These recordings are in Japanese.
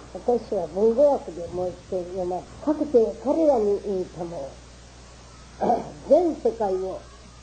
私は文語訳でもう一度読ます。かくて彼らに言うたも全世界を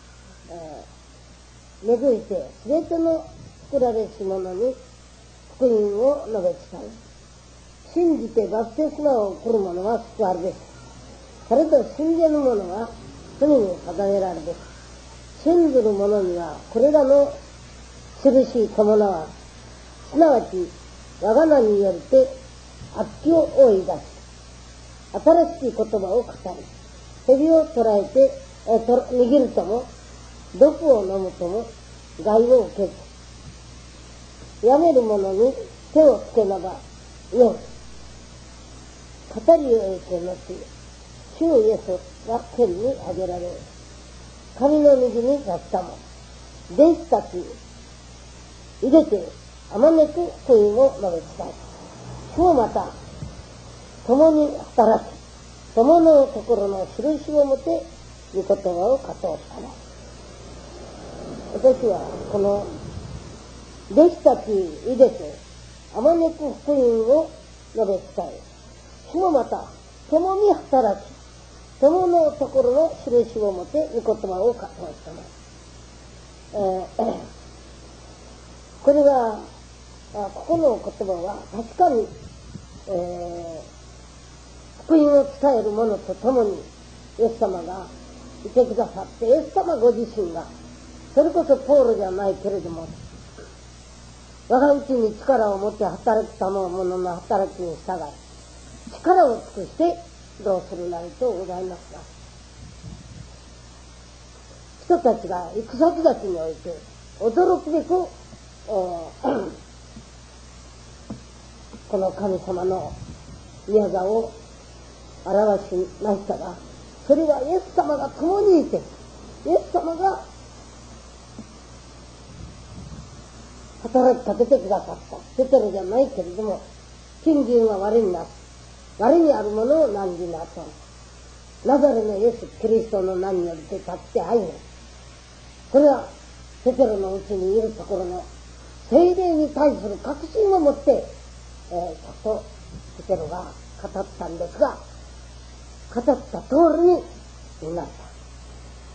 巡いてすべての作られし者に福音を述べ伝え、信じてバプテスマを受ける者は救われるべし、それと信じぬ者は罪に定められるべし。信ずる者にはこれらの印伴わ、すなわち我が名によりて悪鬼を追い出し、新しき言葉を語り、蛇を捕らえて握るとも、毒を飲むとも害を受けず、やめる者に手をつけなばよい。語りを得て後、主イエスが天に上げられる。神の右に立ったも、弟子たちに入れてあまねく福音を述べ伝え、主もまた共に働き、共のところの印をもて御言葉を語ったの。私はこの弟子たちに入れてあまねく福音を述べ伝え、主もまた共に働き、共のところの印をもて御言葉を語ったの。これはここの言葉は確かに、福音を伝える者と共にイエス様がいてくださって、イエス様ご自身が、それこそポールじゃないけれども、我がうちに力を持って働くための者の働きに従い、力を尽くしてどうするなりとございますが、人たちが行く先々において驚くべくこの神様の宮座を表しましたが、それはイエス様が共にいて、イエス様が働きかけてくださった。ペテロじゃないけれども、金銀は我になす。我にあるものを何になと。ナザレのイエス・キリストの名によって立って愛ね。これはペテロのうちにいるところの聖霊に対する確信を持って、ちょっとペテロが語ったんですが、語った通りになった。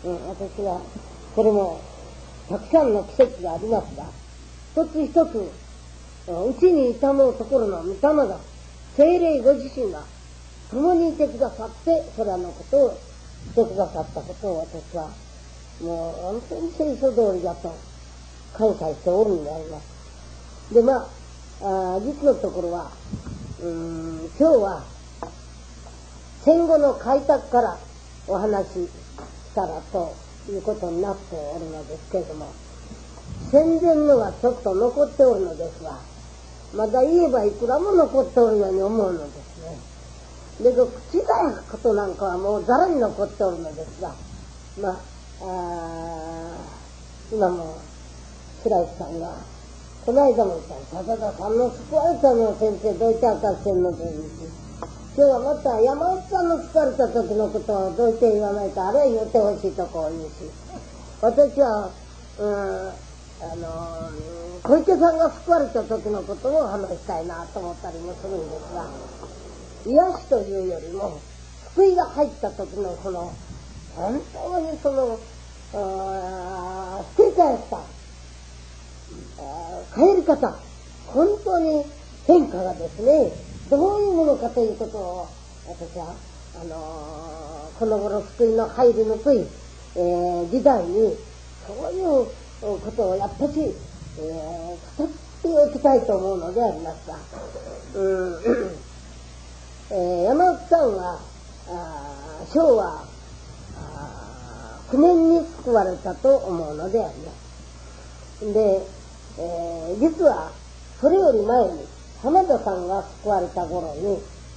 私はこれもたくさんの奇跡がありますが、一つ一つうちにいたのところの御霊が、聖霊ご自身が共にいてくださって、それらのことをしてくださったことを、私はもう本当に聖書通りだと感謝しておるんであります。で、実のところは今日は戦後の開拓からお話ししたらということになっておるのですけれども、戦前のはちょっと残っておるのですが、まだ言えばいくらも残っておるように思うのですね。で、小さいことなんかはもうざらに残っておるのですが、今も白石さんがこの間も言った笹田さんの救われたの先生どういて明かしてんのというし、今日はまた山内さんの救われた時のことをどういて言わないか、あるいは言ってほしいとこう言うし、私は小池さんが救われた時のことを話したいなと思ったりもするんですが、癒しというよりも救いが入った時のその本当にそのひっくり返った帰り方、本当に変化がですね、どういうものかということを私はこの頃救いの入りにくい、時代にそういうことをやっぱり、語っておきたいと思うのでありますが、山内さんは昭和9年に救われたと思うのであります。で、実はそれより前に浜田さんが救われた頃に、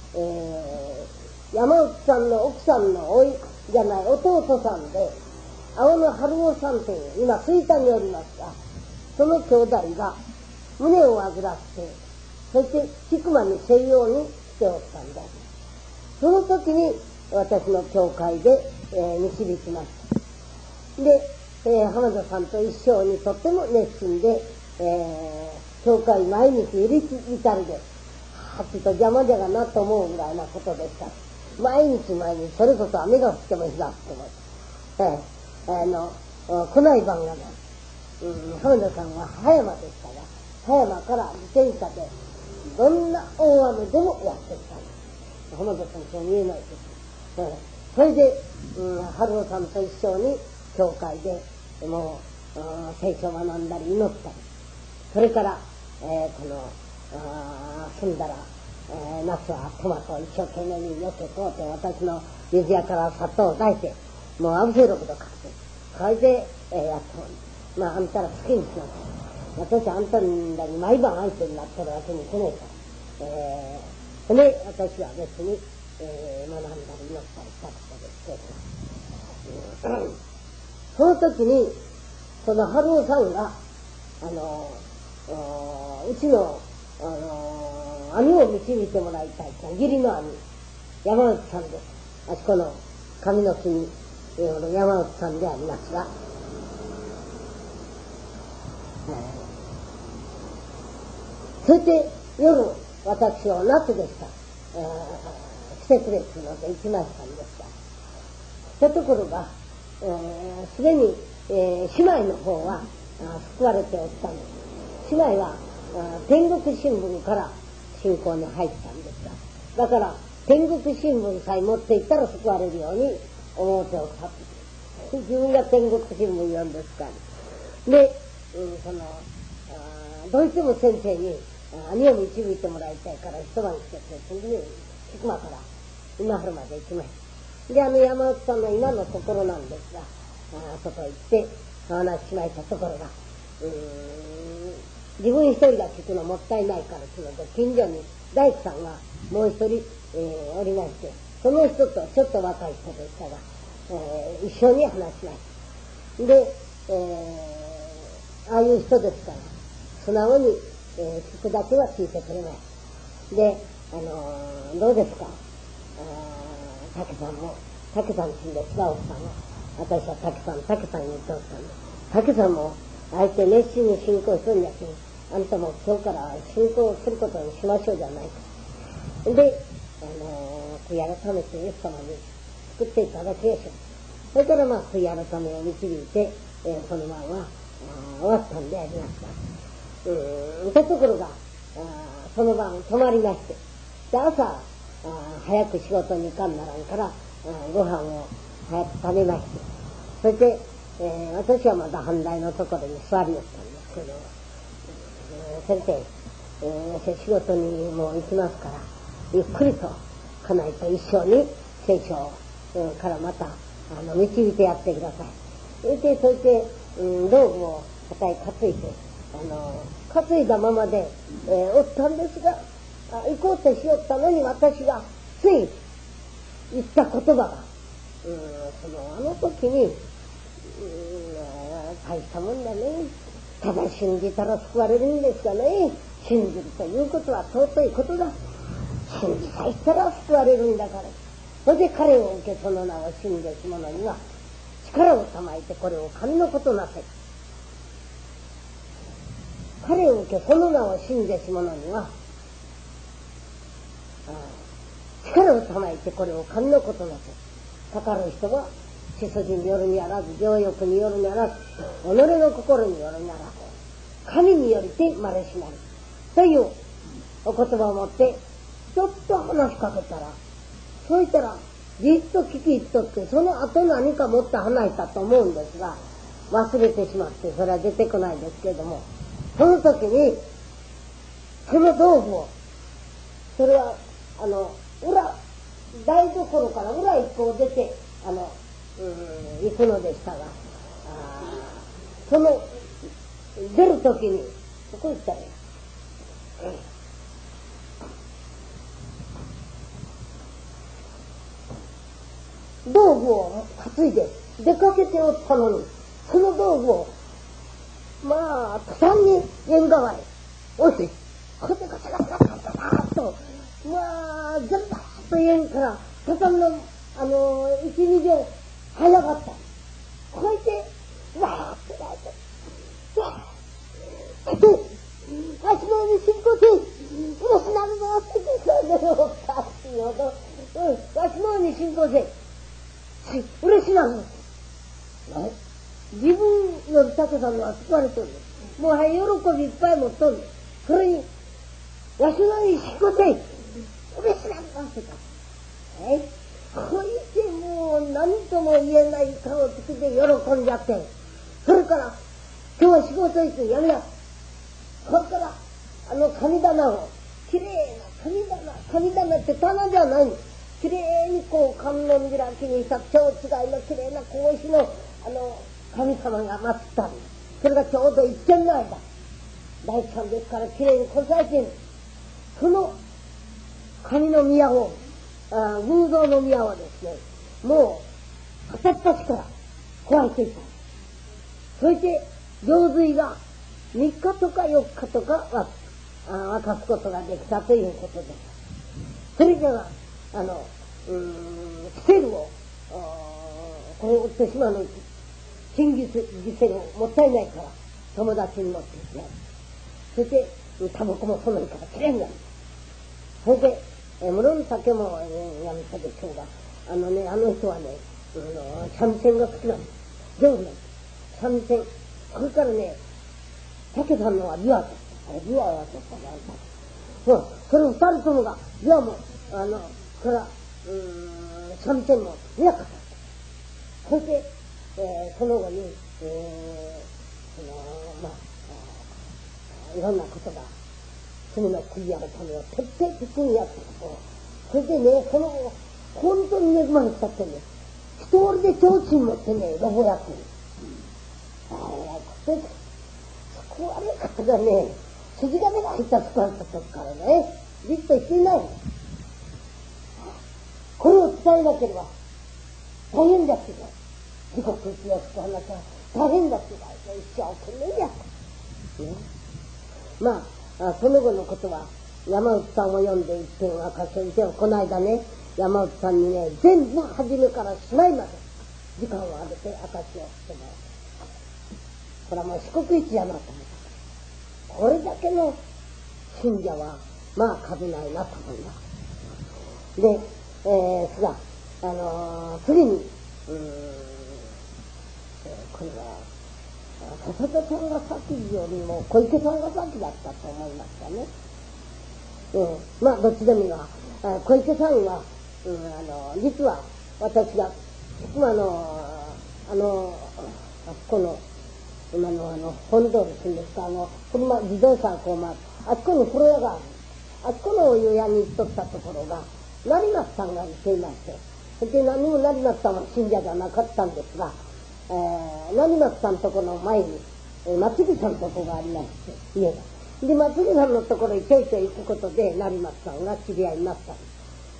山内さんの奥さんの弟さんで青野春夫さんという今吹田におりますが、その兄弟が胸を患って、そして菊間に西洋に来ておったんです。その時に私の教会で、導きました。で、浜田さんと一緒にとっても熱心で、教会毎日入り浸りで、 ーっと邪魔じゃがなと思うぐらいなことでした。毎日毎日、それこそ雨が降っても日が降っても。来ない晩がね、浜田さんは葉山でしたが、葉山から自転車で、どんな大雨でもやってきたんです。浜田さんそう見えないです。それで、春尾さんと一緒に教会でもう聖書を学んだり祈ったり、それから、住んだら、夏はトマトを一生懸命によけとうて、私の水屋から砂糖を出して、もうアブセロクとかって、それで、やっておる。まあ、あんたら好きにしなさい。私あんたらに毎晩相手になってるわけにいけないから。で、私は別に、学んだり祈ったりしたことですけど、その時に、その春尾さんが、うちの、兄を導いてもらいたいと、義理の兄、山内さんです。あそこの上の木に、山内さんでありますが、それで夜、私は夏でした。来てくれっていうので行きましたんですが、したところが、すでに、姉妹の方は救われておったんです。姉妹は天国新聞から信仰に入ったんですが、だから天国新聞さえ持っていったら救われるように表を立って自分が天国新聞読んですから。で、どうしても先生に兄を導いてもらいたいから一晩来てくれて、菊間から今春まで行きました。で、山内さんの今のところなんですが、外行ってお話ししましたところが、自分一人が聞くのもったいないからというので、近所に大工さんがもう一人、おりまして、その人とちょっと若い人でしたが、一緒に話しました。で、ああいう人ですから、素直に、聞くだけは聞いてくれます。で、どうですか、竹さんも、竹さんちんですが、奥さんは。私は竹さん言っておったんです。竹さんも、あえて熱心に信仰するんやけど、あんたも今日から信仰することにしましょうじゃないか。で、悔い改めてイエス様に作っていただきましょう。それからまあ悔い改めを導いて、その晩は終わったんでありますが、ところがその晩泊まりまして、で朝早く仕事に行かんならんから、ご飯を早く食べまして、そして、私はまだ反対のところに座りよったんですけど、先生、仕事にもう行きますから、ゆっくりと家内と一緒に聖書からまた導いてやってください。そして、道具を肩に担いで、担いだままで、おったんですが、行こうとしよったのに私がつい言った言葉が、あの時に、大したもんだね。ただ信じたら救われるんですがね。信じるということは尊いことだ。信じさえしたら救われるんだから。それで彼を受けその名を信じし者には力をたまえてこれを神のことなせ。彼を受けその名を信じし者には力をたまえてこれを神のことなせ。かかる人は血筋によるにあらず、情欲によるにあらず、己の心によるにあらず、神によりてまれしなる。というお言葉を持って、ちょっと話しかけたら、そう言ったら、じっと聞き入っとって、その後何か持って話したと思うんですが、忘れてしまって、それは出てこないですけれども、その時に、その道具を、それは、台所から裏一個出て、行くのでしたが、その出るときにここ行ったら、道具を担いで出かけておったのに、その道具をまあ途端に縁側へ置いて、これでガチャガチャガチャガチャっとまあ全部と縁から畳の1、2秒早かった。こうやって、わーって泣いて、わーって、足の上に進行し、殺すなあるぞって言っておかしいよと、わしの方に信仰せ。嬉しなる。自分より竹さんのは救われとる。もうは喜びいっぱい持っとる。それに、わしの方に信仰せ。嬉しなるぞって言った。こいてもう何とも言えない顔をつけて喜んじゃって。それから、今日は仕事行ってやめな。それから、神棚を、きれいな神棚って棚じゃないの。きれいにこう観音開きにした蝶違いのきれいな格子の、神様が祀ったんだ。それがちょうど一軒の間。大地さんですからきれいにこさえてる。その神の宮を、偶像の宮はですね、もう、片っ端から壊れていた。そして、行水が3日とか4日とか沸かすことができたということです。それじゃあ、ステルを、これを追ってしまうのに、新犠牲をもったいないから、友達に乗ってですね。そして、タバコもその日からきれいになる。それで、無論酒もやめたでしょうが、あの人はね、三味線が好きなんです。上手なんです。三味線。それからね、竹さんのは琵琶だった。琵琶はちょっとなんだ。それを二人ともが、琵琶も、それから、三味線も見なかった。そして、その後に、いろんなことが、罪の悔い改めを徹底的にやったことを、それでね、その後、本当に恵まれたってね、一人で提灯持ってね、ロボやってる。そこはね、方がね、筋金が入った作られた時からね、じっとしていないの。これを伝えなければ、大変だって言う。自国一を救わなきゃ大変だって言う。一生懸命やった。ね、まあ、その後のことは、山内さんを読んで一点は書きて、この間ね、山内さんにね、全部初めからしまいまで、時間をあげて証をしてもらった。これはもう四国一やなと思った。これだけの信者は、まあ数ないなと思います。で、次に、これは、笹田さんが先よりも小池さんが先だったと思いましたね。まあどっちでもいいわ。小池さんは、実は私が、あそこの、今の本通りするんですか、車、自動車がこう回って、あそこに風呂屋がある。あそこのお湯屋に行っとったところが、成松さんがいていまして、そして何も成松さんは信者じゃなかったんですが、成松さんのところの前に、松木さんのところがありまして、家が。で、松木さんのところにちょいちょい行くことで、成松さんが知り合いになったんです。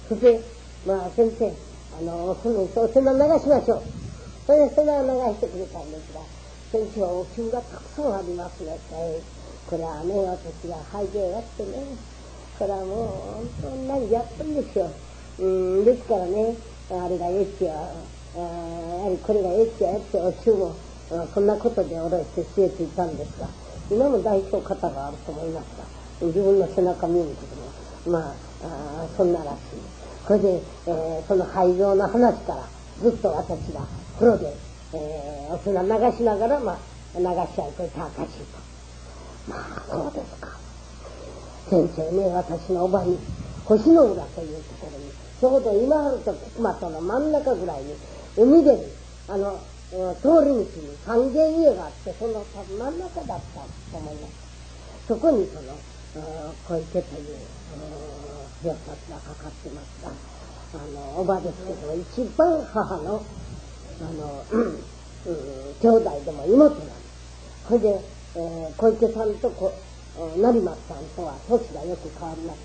そして、まあ先生、その人お世話流しましょう。それで世話流してくれたんですが、先生はお灸がたくさんありますね。これはね、私が廃業やってね、これはもう本当に何やったんですよ。ですからね、あれがエッチや、これがエッチややってお灸も、そんなことでおろして据えていたんですが、今も代表方があると思いますが、自分の背中見るけども、まあ、そんならしい。これで、その廃業の話からずっと私が風呂で、お砂流しながら、まあ、流し合いといた証しと。まあ、そうですか。先生ね、私のおばに、星の浦というところに、ちょうど今あると熊との真ん中ぐらいに、海で、通り道に三軒家があって、その真ん中だったと思います。そこに小池という、表札がかかってますが、おばですけど、一番母の、兄弟でも妹なんです。それで、小池さんと成松さんとは年がよく変わりました。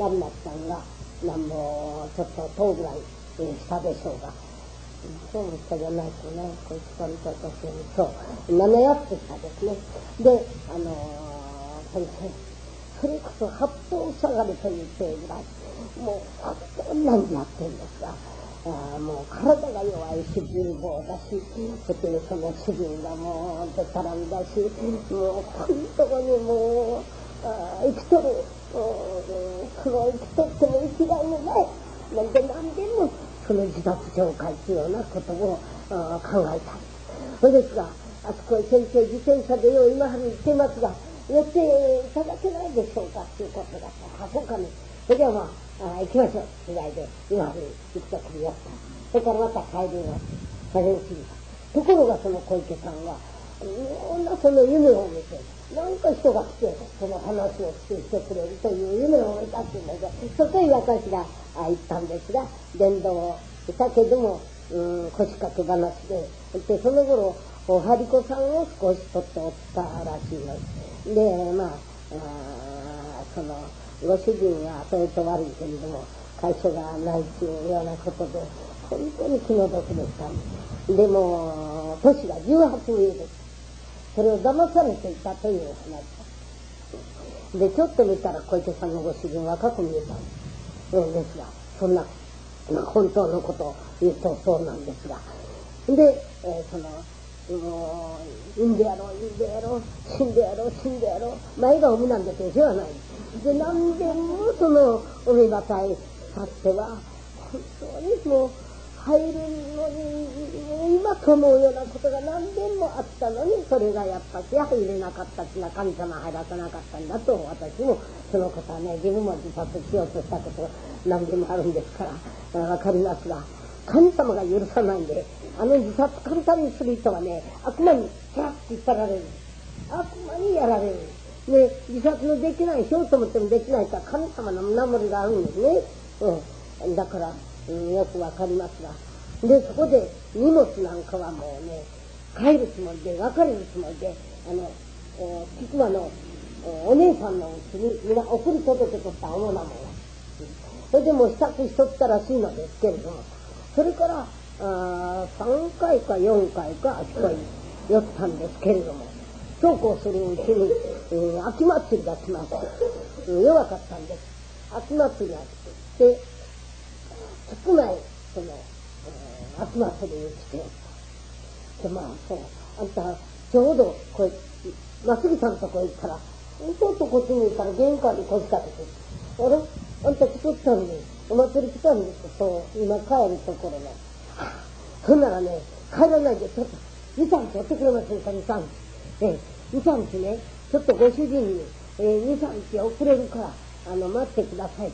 成松さんがなんぼちょっと10ぐらい下でしょうが、そうも下じゃないとね、小池さんと私にそう7やって下ですね。で、先生、それこそ八方下がりという手ぐらい、もうこんなんでやってるんですが、もう体が弱いし、貧乏だし、そしてその主人がもうでたらんだし、もう本当にもう、生きとるその生きとっても生きがいのない、なんで何でもその自殺紹介というようなことを考えた。それですが、あそこへ先生自転車でよう今春行ってますが、寄っていただけないでしょうかっていうことだった。あ、そうかね。それではまあ、行きましょう。取材で今春行くときにやった。それからまた帰ります。帰り過ぎた。ところがその小池さんが、いろんなその夢を見て、なんか人が来て、その話をしてくれるという夢を見たっていうんだけど、そこへ私が行ったんですが、伝道をしたけども、腰掛け話で、その頃、おはりこさんを少し取っておったらしいのです。で、まあ、その、ご主人はそれと悪いけれども、会社がないというようなことで、本当に気の毒でした。でも、年が18上です。それを騙されていたという話で、ちょっと見たら小池さんのご主人若く見えたんですが、そんな、本当のことを言うとそうなんですが、で、その、いいんでやろう、いいんでやろう、死んでやろう、死んでやろう、前がおみなんでしょうがない。で、何でもそのおみばたい去っては、本当にもう入るのに、今と思うようなことが何でもあったのに、それがやっぱし入れなかったし、神様入らせなかったんだと、私もそのことはね、自分も自殺しようとしたことが何でもあるんですから、わかりますが、神様が許さないんで、自殺簡単にする人はね、悪魔にキャッて引っ張られる。悪魔にやられる。で、自殺のできない、しようと思ってもできないから神様の守りがあるんですね。だから、よくわかりますが。で、そこで荷物なんかはもうね、帰るつもりで、別れるつもりで、菊間のお姉さんのうちにみんな送り届けとった主なものが。それでもう支度しとったらしいのですけれども、それから3回か4回かあちこち寄ったんですけれども、そうこうするうちに、秋祭りが来まして、弱かったんです。秋祭りが来て、少ないその、秋祭りに来て、で、まあそう、あんたちょうどこれ松木さんのとこ行ったら、ちょっとこっちに行ったら玄関に腰掛けて、あれあんた来とったんで、お祭り来たんですよ、そう、今帰るところね。そんならね、帰らないでちょっと2、3日やってくれませんか、2、3日。2、3日ね、ちょっとご主人に、2、3日遅れるから、待ってください。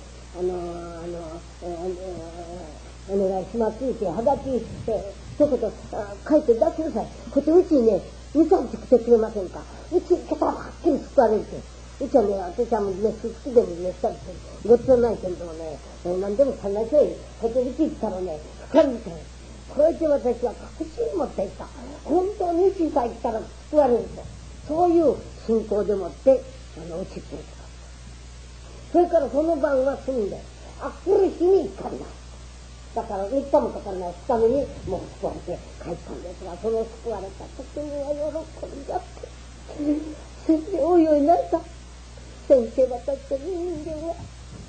お願いしますって、はがき、一言、書いて出してください。こっちうちにね、2、3日来てくれませんか。うち来たらはっきり救われるって。うちはね、私はもうね、好きでもね、したりして、ごっつはないけれどもね、何でも考えて、こっちうち行ったらね、救われるみたいな。こうやって私は確信持っていた。本当に小さい来たら救われると。そういう信仰でもって、うちっていた。それからその晩は済んで、来る日に行ったんだ。だから3日もかからない2日目にもう救われて帰ったんですが、その救われた時には喜んじゃって、先生おいおい泣いた。先生私と人間は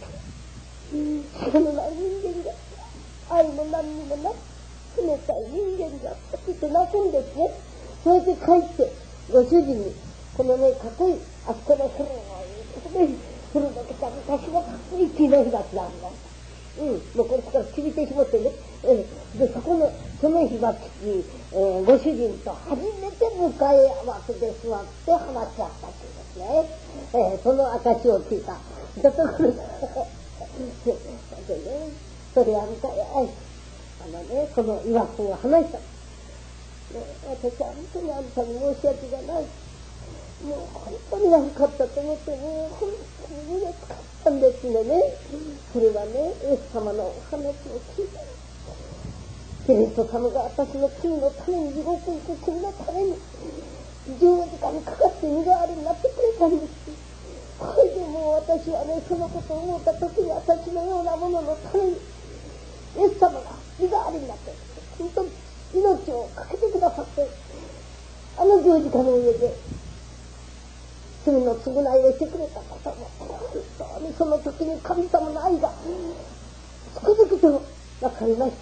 そのない人間だった。愛も何にもなく冷たい人間だったって泣くんですね。それで帰ってご主人にこのね、かっこいいあそこの古いとこで古だけた昔のかっこいい木の火鉢があるの。もうこれからちびてしまってね、でその火鉢に、ご主人と初めて向かい合わせで座って話し合ったっていうんですね。その証を聞いた。だところでね、それは向かい合い、その岩子を話した。私は本当にあんたに申し訳がない。もう本当に悪かったと思って、もう本当に嬉しかったんですね。それはね、イエス様のお話を聞いた。キリスト様が私の罪のために地獄行く罪のために14時間かかって身代わりになってくれたんです。これでもう私はね、そのことを思った時に私のようなもののためにイエス様が身代わりになって本当に命をかけてくださって、十字架の上で罪の償いをしてくれた方も本当にその時に神様の愛がつくづくと分かりました。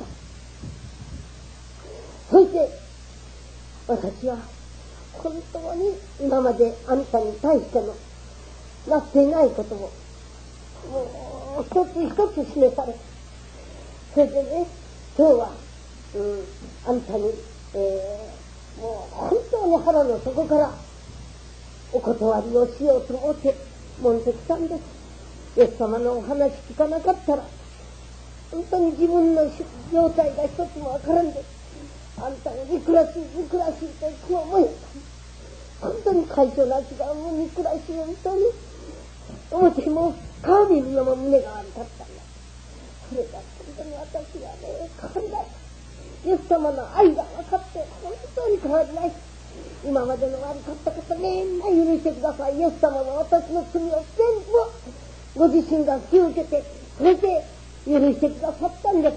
そして私は本当に今まであんたに対してのなっていないことをもう一つ一つ示された。それでね、今日は、あんたに、もう本当に腹の底からお断りをしようと思って門石さんです。イエス様のお話聞かなかったら本当に自分の状態が一つもわからんで、あんたが憎らしい憎らしいと気を思えた。本当に会長なきがもう憎らしい本当に思ってもう顔見るのも胸が悪かったんだ。それが本当に私はね変わりない。イエス様の愛が分かって本当に変わりない。今までの悪かったことみんな許してください。イエス様は私の罪を全部ご自身が引き受けてそれで許してくださったんです。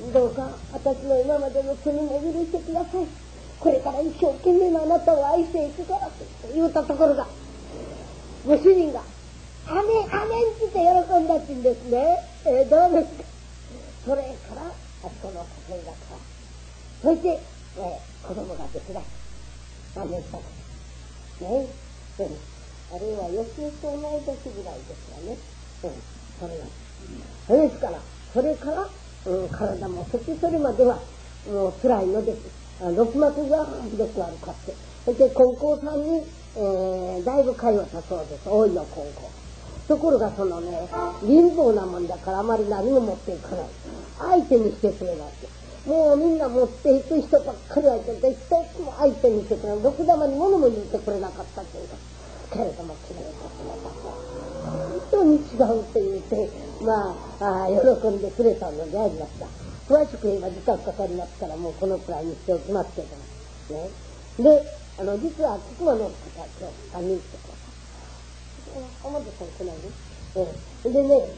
どうか私の今までの罪も許してください。これから一生懸命なあなたを愛していくからと言ったところがご主人がアメンアメンって喜んだって言うんですね。どうですか。それからあそこの家庭が変わる。そして、子供ができない。何年したかね、あるいは吉江と同い年ぐらいですわね。それですからそれから、体もそしてそれまではもう辛いのです。肋膜がひどく悪かって、そして高校さんに、だいぶ通ったそうです。大井の高校。ところがそのね貧乏なもんだからあまり何も持っていかない。相手にしてくれない。もうみんな持っていく人ばっかり相手で一つも相手にしてくれない。ろく玉に物も入れてくれなかったというか、けれどもきれいにしてくれた。本当に違うって言って喜んでくれたのでありました。詳しく言えば時間かかりますからもうこのくらいにしておきますけどね。で実は菊間の方今日3人来てください。表さん来ないね。でね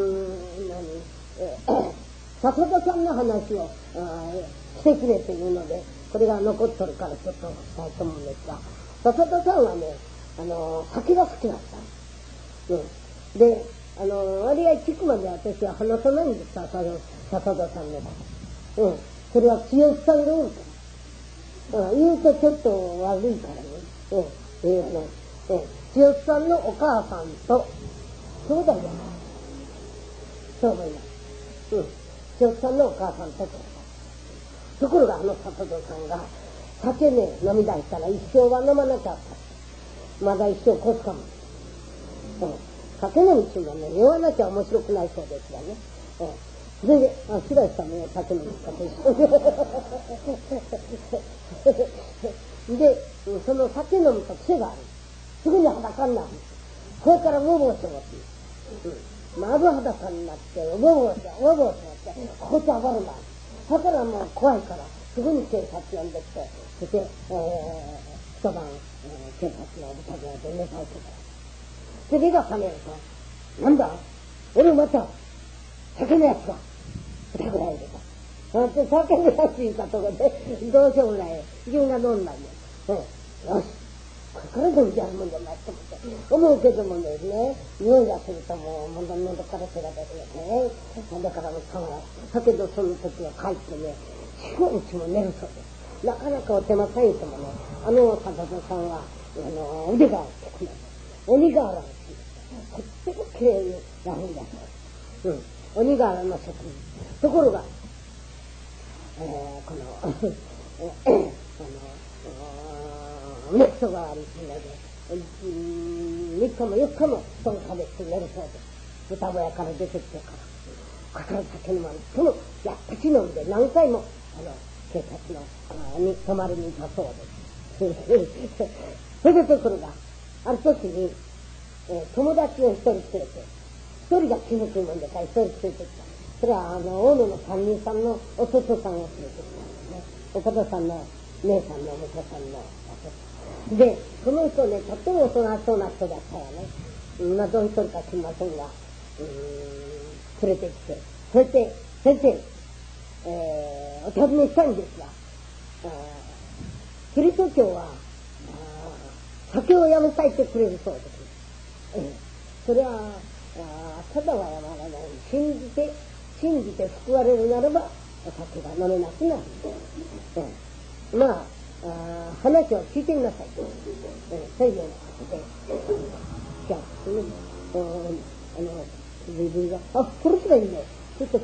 笹田さんの話をしてくれというのでこれが残っとるからちょっとしたいと思うんですが、笹田さんはね酒が好きだった。で割合聞くまで私は話さないんです。笹田さんのこと。それは強さんが多いから。言うとちょっと悪いからね。強さんのお母さんと兄弟だな。そう思います。強さんのお母さんと兄弟。ところが笹田さんが酒ね飲み出したら一生は飲まなきゃった。まだ一生越すかも。酒飲みっていうのはね酔わなきゃ面白くないそうですがね。それで白石さんも酒飲みと一緒でその酒飲むと癖がある。すぐに裸になる。それからウォボーしようっていう。まず裸になってウォボーしようってここちゃ暴れない。だからもう怖いからすぐに警察呼んできて、そして一晩警察のお宅で寝さえてから。で目が覚めるとなんだ俺また酒のやつが二ぐらい入れた。で酒のやつ言ったとこでどうしようもない自分が飲んだんです。よしこれからでもやるもんじゃないと思うけどもですね、匂いがするともう喉から手が出るよね。だからもうだけどその時は帰ってね4日も寝るそうです。なかなかお手間さえてもね笹田さんは腕が大きくなる。鬼瓦のとってもきれいにやるんだそうです。鬼瓦の職人。ところがこの熱とがありすぎで3日も4日も布団かべて寝るそうです。豚小屋から出てきてからかかる酒のままそのやっぱし飲んで何回も警察のに泊まりに行ったそうです。それでところがある時に、友達を一人連れて一人が気抜くもんでから一人連れてきた。それは大野の三人さんの弟さんを連れてきたんですね。岡田さんの姉さんのお婿さんのでその人ねとっても大人そうな人だったよね。どういう人か知りませんが連れてきてそれで先生、お尋ねしたいんですがキリスト教は酒をやめたいってくれるそうです。それはただはやまらない。信じて救われるならばお酒が飲めなくなる。話を聞いてみなさい。そういうようなことでじゃあ DVD が、これしかいいね。ちょっと、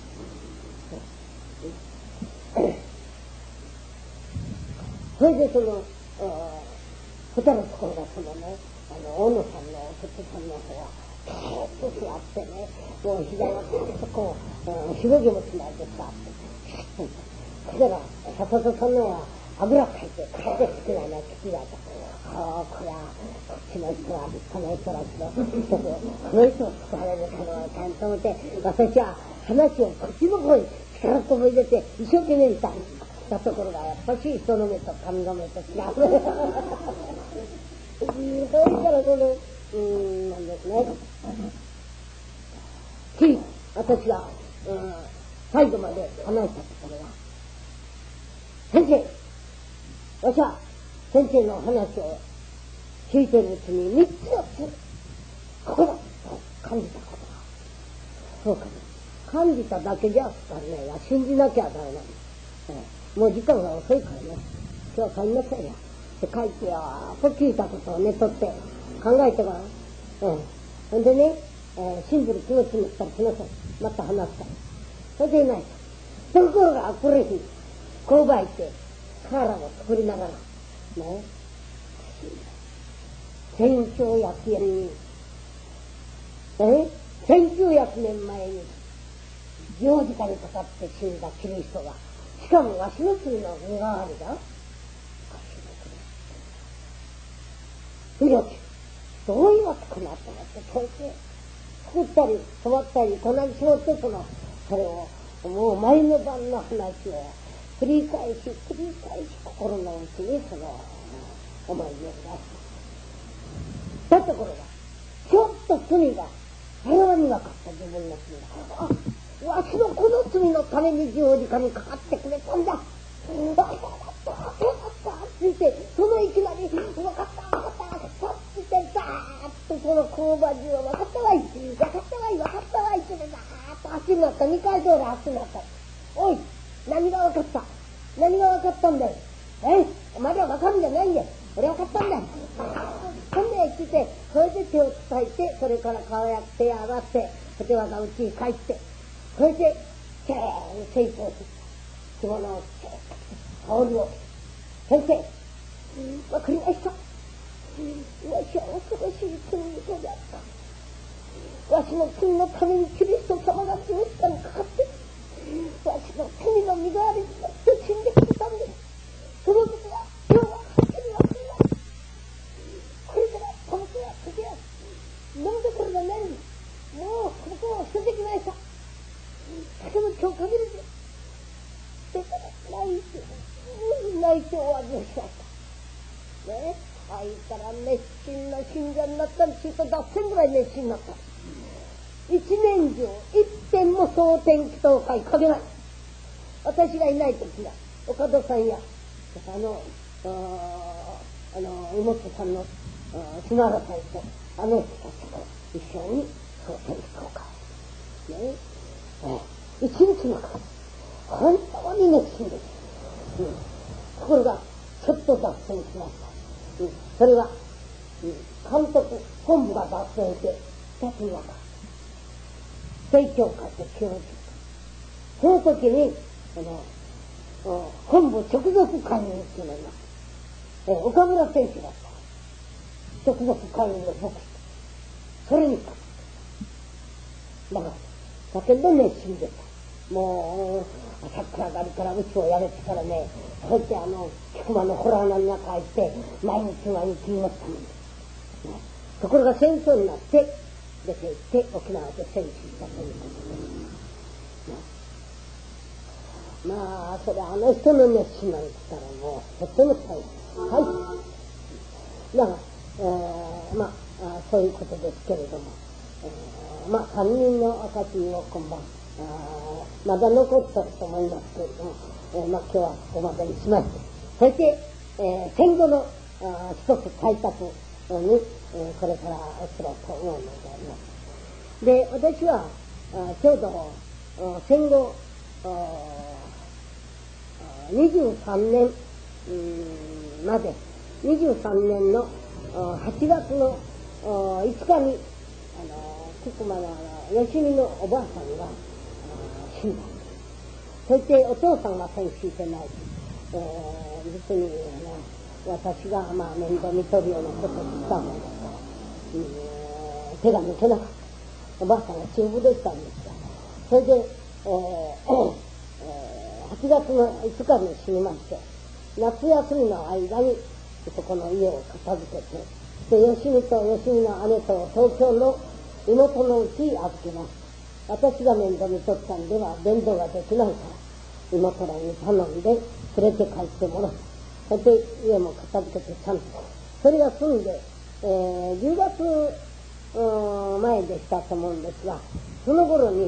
それでホタルところがそのね、大野さんのお父さんの方は、キーッと座ってね、もう膝がちょっとこう、しごぎもつないでさ、そしたら、笹田さんのはあぐらかいて、体少ないな、口があった。これは、こっちの人は立派な人だけど、この人を使われるかのちゃんと思って、私は話をこっちの方に力とも入れて、一生懸命にしたところが、やっぱし人の目と神の目と違う。それからなんですね。私が、最後まで話したところは、先生、私は先生の話を聞いているうちに3つ4つ、ここだと感じたことが。そうかね。感じただけじゃ伝わらないわ。信じなきゃダメなんです。もう時間が遅いからね。今日は帰りなさいよ。って書いてよーと聞いたことをねとって考えてから、ほんでね、シンプル気持ちにしたらしなさい。また話した。それでいないと。ところがこれ日、購買してカーラを作りながら、ね、1900年に、1900年前に十字架にかかって死んだキリストが、しかもわしの罪の身代わりだ。どういうわけかなと思って、先生、作ったり、触ったり、隣に絞って、それを、もう前の晩の話を、繰り返し、心の内に思いを出した。だところが、ちょっと罪が、平に分かった自分の罪が、わしのこの罪のために十字架にかかってくれたんだ。そうだったって言って、そのいきなり、分かったって言って、ザーッとその工場中を分かったわいって言って、ザーッと走りなった、2回通り走りなった。おい、何が分かったんだよ。お前ら分かるんじゃないんだよ。俺分かったんだよ。そんで来て、それで手を伝えて、それから顔や手を合わせて、手技うちに帰って、それで、きれいに成長する。着物を着て、羽織を着て、先生、わかりました。わしは恐ろしい罪人であった。わしの罪のためにキリスト様が十字架にかかって、わしの罪の身代わりになって死んでくれたんです。そのことは今日ははっきり忘れない。これからこの子は時は飲んでくるのないんです。もうこの子は捨ててきないさ。だけど今日限りでだから内緒を味をしました。ね、入ったら熱心な信者になったりすると脱線ぐらい熱心になったり。一年中一点も総天気とかかけない。私がいないときは岡田さんや妹さんの篠原さんと人たちと一緒に総天気とかね、一日の間本当に熱心です。ところがちょっと脱線しました。それは、監督本部が脱線して2つに分かった。正教会と教授。その時に本部直属会員っていうのが岡村選手だった。直属会員の僕。それにかかった。だけど熱心でした。もう朝倉狩りからうちをやめてからね、そうやって菊間のホラー穴の中入って毎日言いましたもんです。ところが戦争になって出て行って沖縄で戦死したということです。まあそれ人の熱心なんて言ったらもうとっても大変。はい。だから、そういうことですけれども、3人の証を今晩まだ残ってると思いますけれども、今日はここまでにしまして、そして、戦後の一つ開拓に、これから移ろうと思うのであります。で、私はちょうど戦後23年まで23年の8月の5日に菊間の吉見のおばあさんが死んだ。そしてお父さんは戦死してないし、実に私が面倒見とるようなことをしたもんですから、手が抜けなかった。おばあさんが中部でしたんですが、それで、8月の5日に死にまして、夏休みの間にそこの家を片付けて、で吉見と吉見の姉と東京の妹のうちに預けました。私が面倒見とったんでは面倒ができないから妹らに頼んで連れて帰ってもらう。それで家も片付けてちゃんとそれが済んで、10月前でしたと思うんですが、その頃に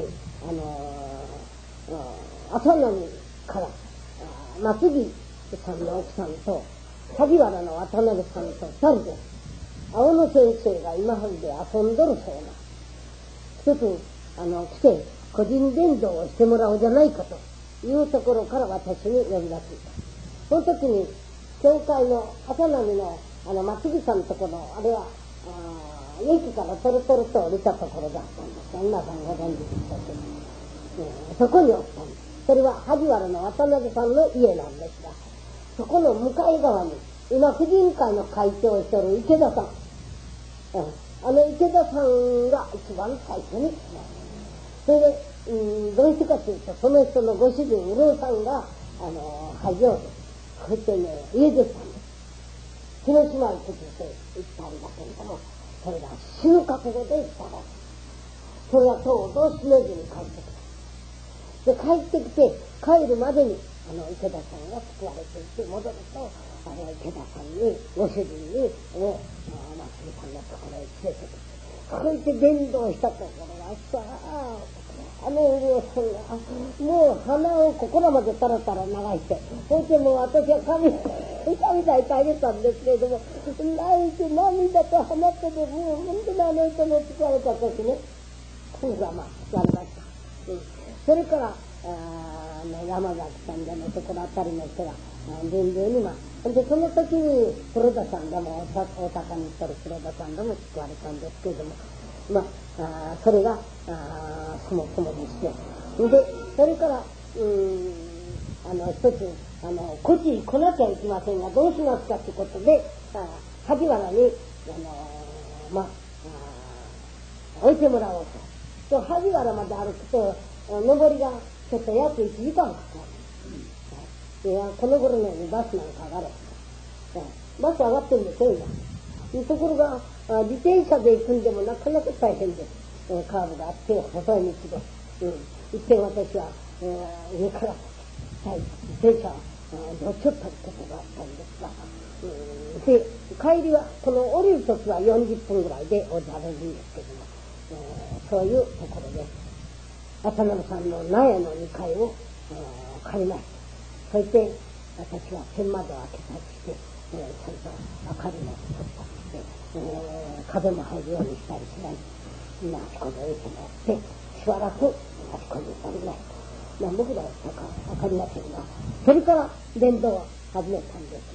朝波から松木さんの奥さんと萩原の渡辺さんと2人で青野先生が今まで遊んどるそうな一つ来て個人伝道をしてもらおうじゃないかというところから私に呼び出していた。その時に教会の朝波の松木さんのところ、あれは駅からトロトロと降りたところだったんですが、皆さんご存知でしたけど、そこにおったんです。それは萩原の渡辺さんの家なんですが、そこの向かい側に今婦人会の会長をしておる池田さん、池田さんが一番最初にそれで、どうしてかというとその人のご主人うろうさんが廃業でこうやってね家出したんです。広島に行って行ったんだけれども、それが死ぬ覚悟で行ったらそれがとうとう死ねずに帰ってきた。で帰ってきて帰るまでに池田さんが救われていて戻ると池田さんにご主人に松木さんのところへ連れてきてこうやって伝道したところがさうろうさんがもう鼻を心までタラタラ流してそしてもう私は神さえ耐えれたんですけれども泣いて涙と放ってでもう本当に人の疲れた時ねこれがやりました。それから山崎さんでもそこら辺りの人が順々にでその時に黒田さんでも大阪に行ったら黒田さんでも救われたんですけれどもそれがそもそもでしてでそれから一つこっち来なきゃいけませんがどうしますかってことで萩原に置いてもらおうと。萩原まで歩くと上りがちょっと約1時間かかる。この頃のようにバスなんか上がれ。バス上がってるんですよ今。ところが自転車で行くんでもなかなか大変です。カーブがあって細い道で、一遍私は、上から自転車をちょっとことがあったんですが、で帰りはこの降りる時は40分ぐらいで降りられるんですけども、そういうところで渡辺さんの納屋の2階を借りました。そして私は天窓を開けたりして、ちゃんと明かりもつけたりして、風も入るようにしたりしないとあそこで置いてもらってしばらくあそこにおりました。何度ぐらいしたか分かりませんが、それから伝道を始めたんです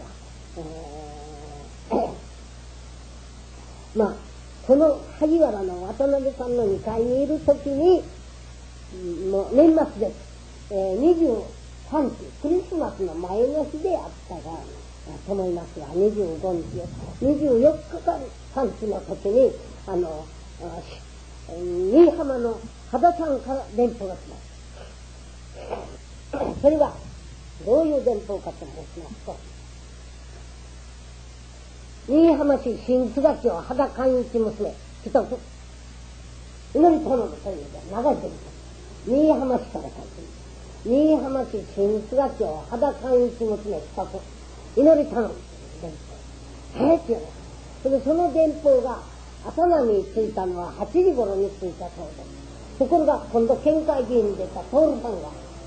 がその萩原の渡辺さんの2階にいる時にもう年末です、23日クリスマスの前の日であったがと思いますが25日24日間産地の時に新居浜の秦さんから電報が来ました。それはどういう電報かと申しますと、新居浜市新津垣町秦寛一娘一つ祈り頼むというのが長い電報、新居浜市から書いています。新居浜市新津垣町秦寛一娘一つ祈り頼むという電報。っていうの。それでその電報が朝波に着いたのは8時頃に着いたそうです。ところが今度県会議員に出た徹さんが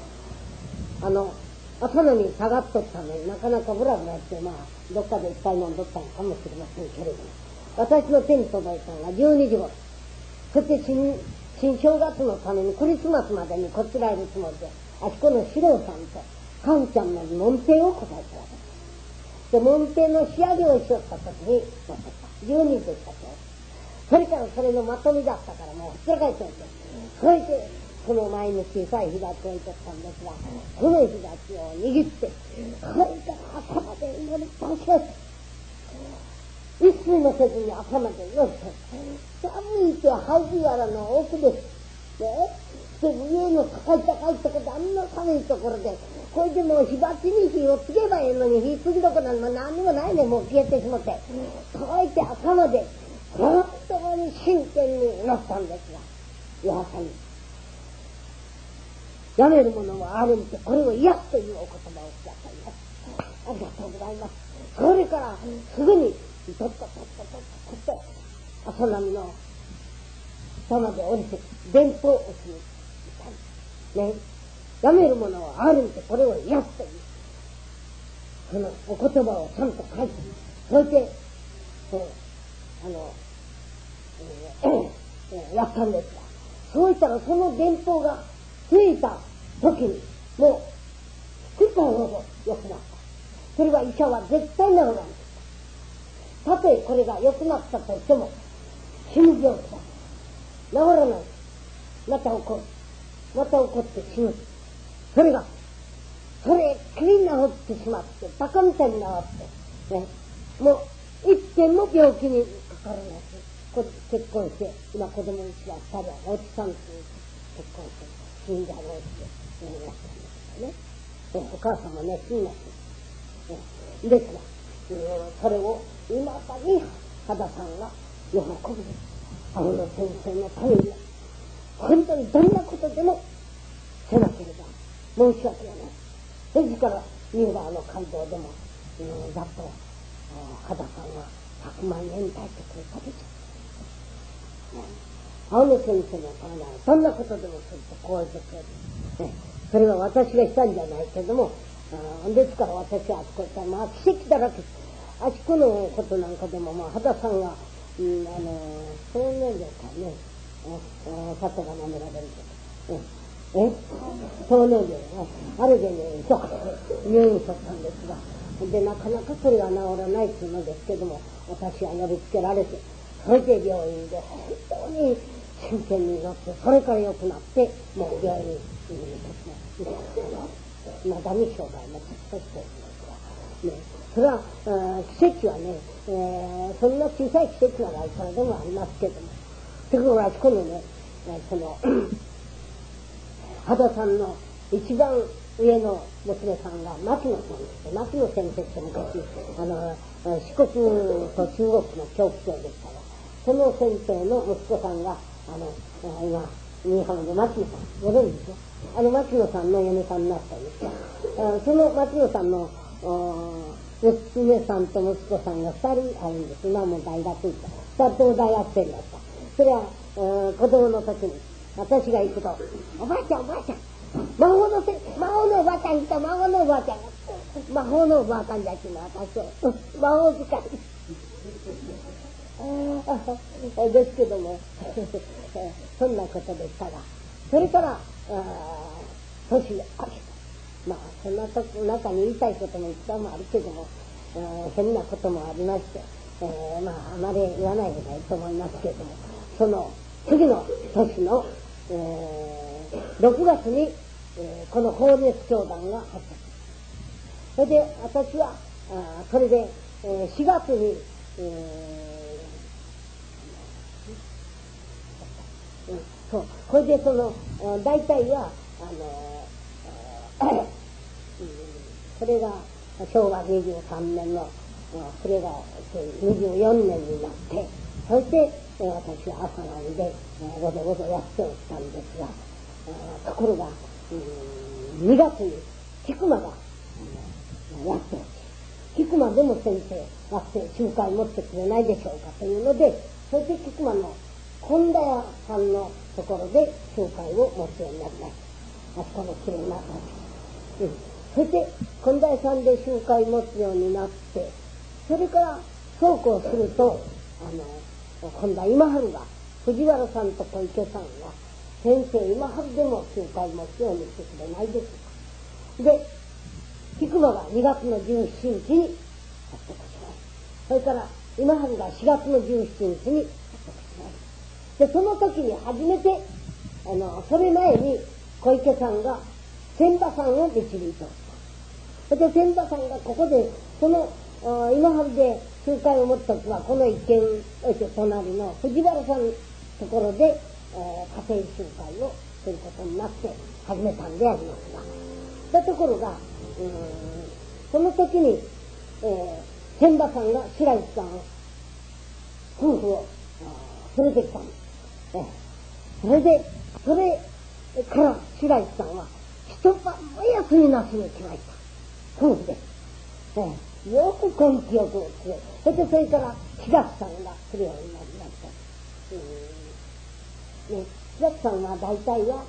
朝波に下がっとったのになかなかブラブラしてどっかでいっぱい飲んどったのかもしれませんけれども、私の手に届いたのが12時頃。そして新正月のためにクリスマスまでにこちらへるつもりであそこの四郎さんとカンちゃんの門弟を答えてわけです。で門弟の仕上げをしよった時に12時でしたと。 それからそれのまとめだったからもうほっつらかえちゃって、それでこの前の小さい火鉢を置いとったんですが、この火鉢を握って、それから朝まで祈りっぱなしです。一睡もせずに朝まで祈って、寒いて萩原の奥です。ね、で上の高い高いところであんな寒いところで、これでもう火鉢に火をつけばいいのに、火つきどこなんも何にもないね、もう消えてしまって、乾いて朝まで本当に真剣に祈ったんですが、夜中にやめるものはあるんで、これを癒すというお言葉をくださいます。ありがとうございます。それからすぐにとっととっととっとと朝波の下まで降りて伝統をしに行ったね。やめるものはあるんで、これを癒すというそのお言葉をちゃんと書いて、そしてやったんですが、そういったらその伝統がついた時にもう世界ほど良くなった。それは医者は絶対治らない。たとえこれが良くなったとしても死ぬ病気だ。治らない。また起こる。また起こって死ぬ。それっきり治ってしまって、バカみたいに治って、ね、もう一点も病気にかからないし、結婚して、今子供にしは2人はおじさんと結婚して、死んだろうっていらっしゃるんですよね。お母さんもね、死になって、ですが、それを今かに羽田さんが喜ぶ。青野先生のためには、本当にどんなことでもせなければ申し訳がない。ですから、三浦の街道でも、ざっと、羽田さんは100万円出してくれたでしょ。青野先生のためならどんなことでもするとこう言ってくれる。それは私がしたんじゃないけども、ですから私はあそこ行ったら、奇跡だらけ。あそこのことなんかでも、羽田さんが、少年寮かね、里が舐められるけど、少年寮ね、あれでね、一か入院しとったんですが、で、なかなかそれが治らないっていうのですけども、私は呼びつけられて、それで病院で本当に真剣に祈って、それから良くなって、もう病院に行ってしまって、まだに障害もちょっとしているんですが、ね、それは奇跡はね、そんな小さい奇跡はないからでもありますけども、ところがこのね、その羽田さんの一番上の娘さんが牧野さんです。牧野先生って昔四国と中国の教育長でしたが、その先生の息子さんが今新居浜で牧野さんご存知でしょ。牧野さんの嫁さんになったんですが、その牧野さんの娘さんと息子さんが2人あるんです。今も大学行った。2人とも大学生になった。それは子供の時に私が行くと、おばあちゃんおばあちゃん、孫のおばあちゃん来た、孫のおばあちゃんが、孫のおばあちゃんじゃきな、私は魔法使いですけどもそんなことでしたが、それから年明けた。そんな中に言いたいこともいっぱいもあるけども、変なこともありまして、あまり言わないでないと思いますけれども、その次の年の、6月に、この放熱教団が発足。それで私はそれで、4月に、そうこれでその大体はそれが昭和23年のそれが24年になって、そして私は朝なんでごぞごぞやっておったんですが、ところが2月に菊間がやっておき、菊間でも先生学生集会持ってくれないでしょうかというので、それで菊間の本田屋さんのところで集会を持つようになりました。あそこのきれいな町、そして本田屋さんで集会持つようになって、それからそうこうすると今度は今春が藤原さんと小池さんが先生今春でも集会持つようにしてくれないでしょうか。で菊間が2月の17日に発足します。それから今春が4月の17日に発足しまで、その時に初めて、それ前に小池さんが千葉さんを導いておった。で、千葉さんがここで、その、今春で集会を持った時は、この一軒、隣の藤原さんのところで、家庭集会をすることになって始めたんでありますが、ところが、その時に、千葉さんが白石さんを、夫婦を連れてきたんです。それから白石さんは一晩も休みなしに来ました。夫婦で。よく根気よく連れ、それから志垣さんが来るようになりました。志垣さんは大体は、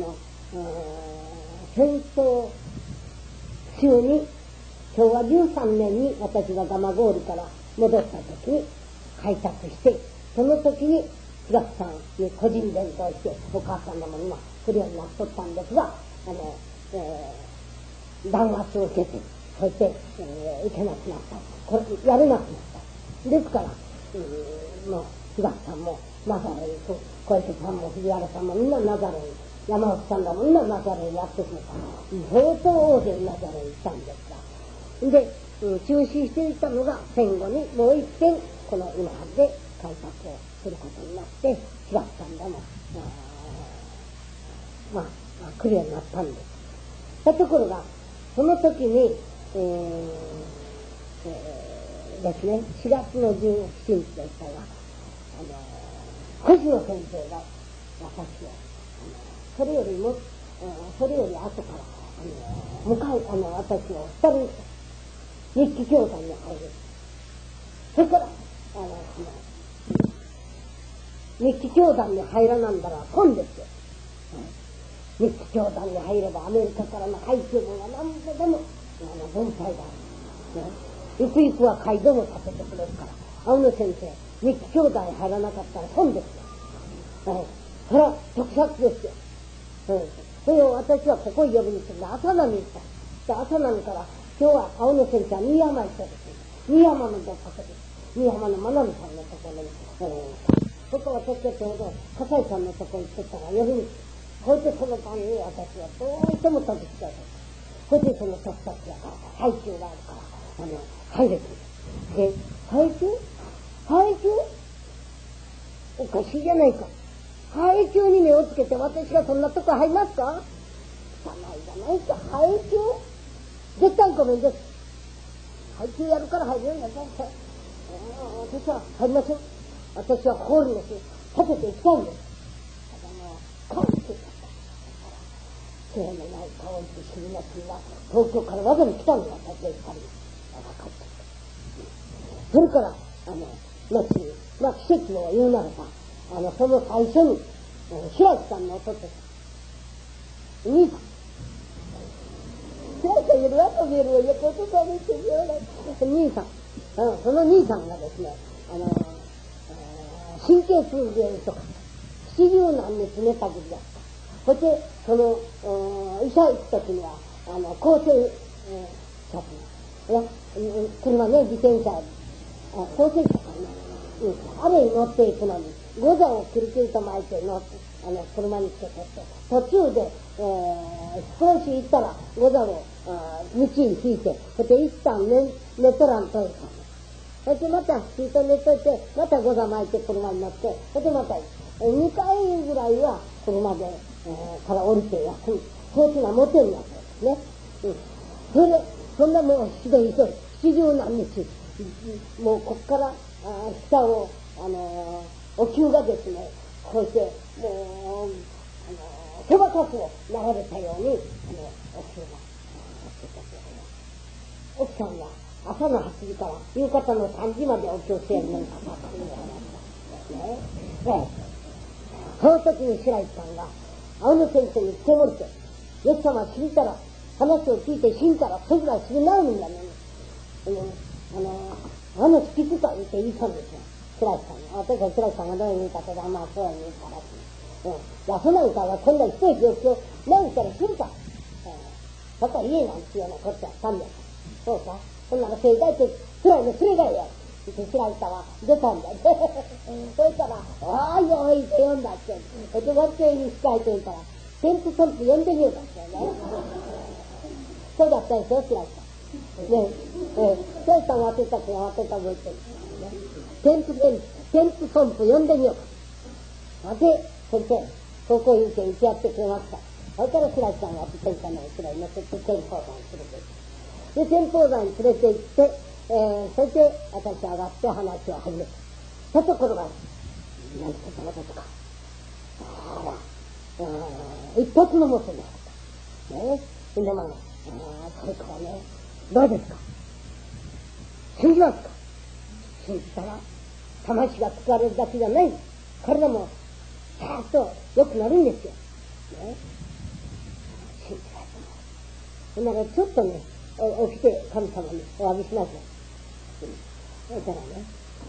戦争中に、昭和13年に私が蒲郡から戻った時に開拓して、その時に志垣さんに個人伝としてお母さんのものが来るようになっとったんですが、弾圧を受けて、そして、いけなくなった。これ、やれなくなった。ですから、もう、志垣さんもナザレに、小池さんも藤原さんもみんなナザレに、山内さんらもみんなナザレにやってくれた。相当大勢ナザレに行ったんですが。で、中止していたのが戦後にもう一遍、この今春で開拓をすることになって、志垣さんらも、来るようになったんです。ところが、その時に、ですね、4月の17日でしたが、星野先生が私を、それより後から、私を二人日記教団に入る。それから、日記教団に入らなんだら本ですよ。日記教団に入ればアメリカからの配給分が何ぼでも分配がある。ゆくゆくは街道も建ててくれるから、青野先生、日記教団に入らなかったら損ですよ。それは特撮ですよ。それを私はここに呼びに来て、朝波に行った。朝波から、今日は青野先生は新山へ行ったです。新山のどっかで、新山の真波さんのところに、そこは私はちょうど、笠井さんのところに行ってたから呼びに来て、こうやってその間に私はどうしても立ち来たい。こうやってその特撮が配給があるから、入れてる。で、配給おかしいじゃないか。配給に目をつけて私がそんなとこ入りますか？汚いじゃないか。配給絶対ごめんです。配給やるから入るようになりました。私は入りません。私はホールのし立てていきたいんです。ただ顔つけた。背のない顔をして死にますが、東京からわざに来たんだ、私は二人。分かった。それから、後に、奇跡を言うならば、その最初に、白石さんの弟さん、兄さん。白石さんより後見えるわ、よく弟さんにして言わない。兄さん。その兄さんがですね、神経痛病とか、70何日寝たきりだった。そして、医者行くときには、公正車車ね、自転車、公正車かな。あれに乗っていくのに、ゴザをキリキリと巻いて乗って、車につけてって、途中で、少し行ったら、ゴザを、道に引いて、そして一旦寝とらんといかん。そしてまた、引いて寝といて、またゴザ巻いて車に乗って、そしてまた、2回ぐらいは車で、から降りて休む。そういうのは持てんやつですね。そんなもうひどい70何日、もうこっから、下を、お灸がですね、こうして、もう、そばかすを流れたように、お灸が、奥さんは朝の8時から夕方の3時までお灸してやるのにかかったんですね。その時に白石さんが、青野先生に来てもらって、よっさま死んだら、話を聞いて死んだら、それぐらい死になるんだね。話聞くか言って言いたんですよ。白石さんに。私は白石さんがどういう言い方で、そういう言うからって。休なんかはこんなひどい病気を何したら死ぬか。だから家なんていうようなことやったんだよ。そうか。そんなの正解って、辛いのそれがやる。 って開いたら出たんだね。そしたら、おいおいって読んだって。それで学生に控えていたら、添付ソンプ読んでみようかってね。そうだったんですよ、開いた。ねえ、そうしたら私たちが忘れた覚えてる。添付ソンプ読んでみようか。で、先生、高校院生行きやってくれました。それから白石さんが天下の後ろに乗せて天保山に連れて行って。で、天保山に連れて行って、それで私上がって話を始めた。ところが、なんてこととか。一発のもせなかった。ねえ。で、まあ、それからね、どうですか？信じますか？信じたら、魂が救われるだけじゃない。体も、ちゃんと良くなるんですよ。ね、信じられた。だからちょっとね、起きて神様にお詫びしなさい。そしたらね、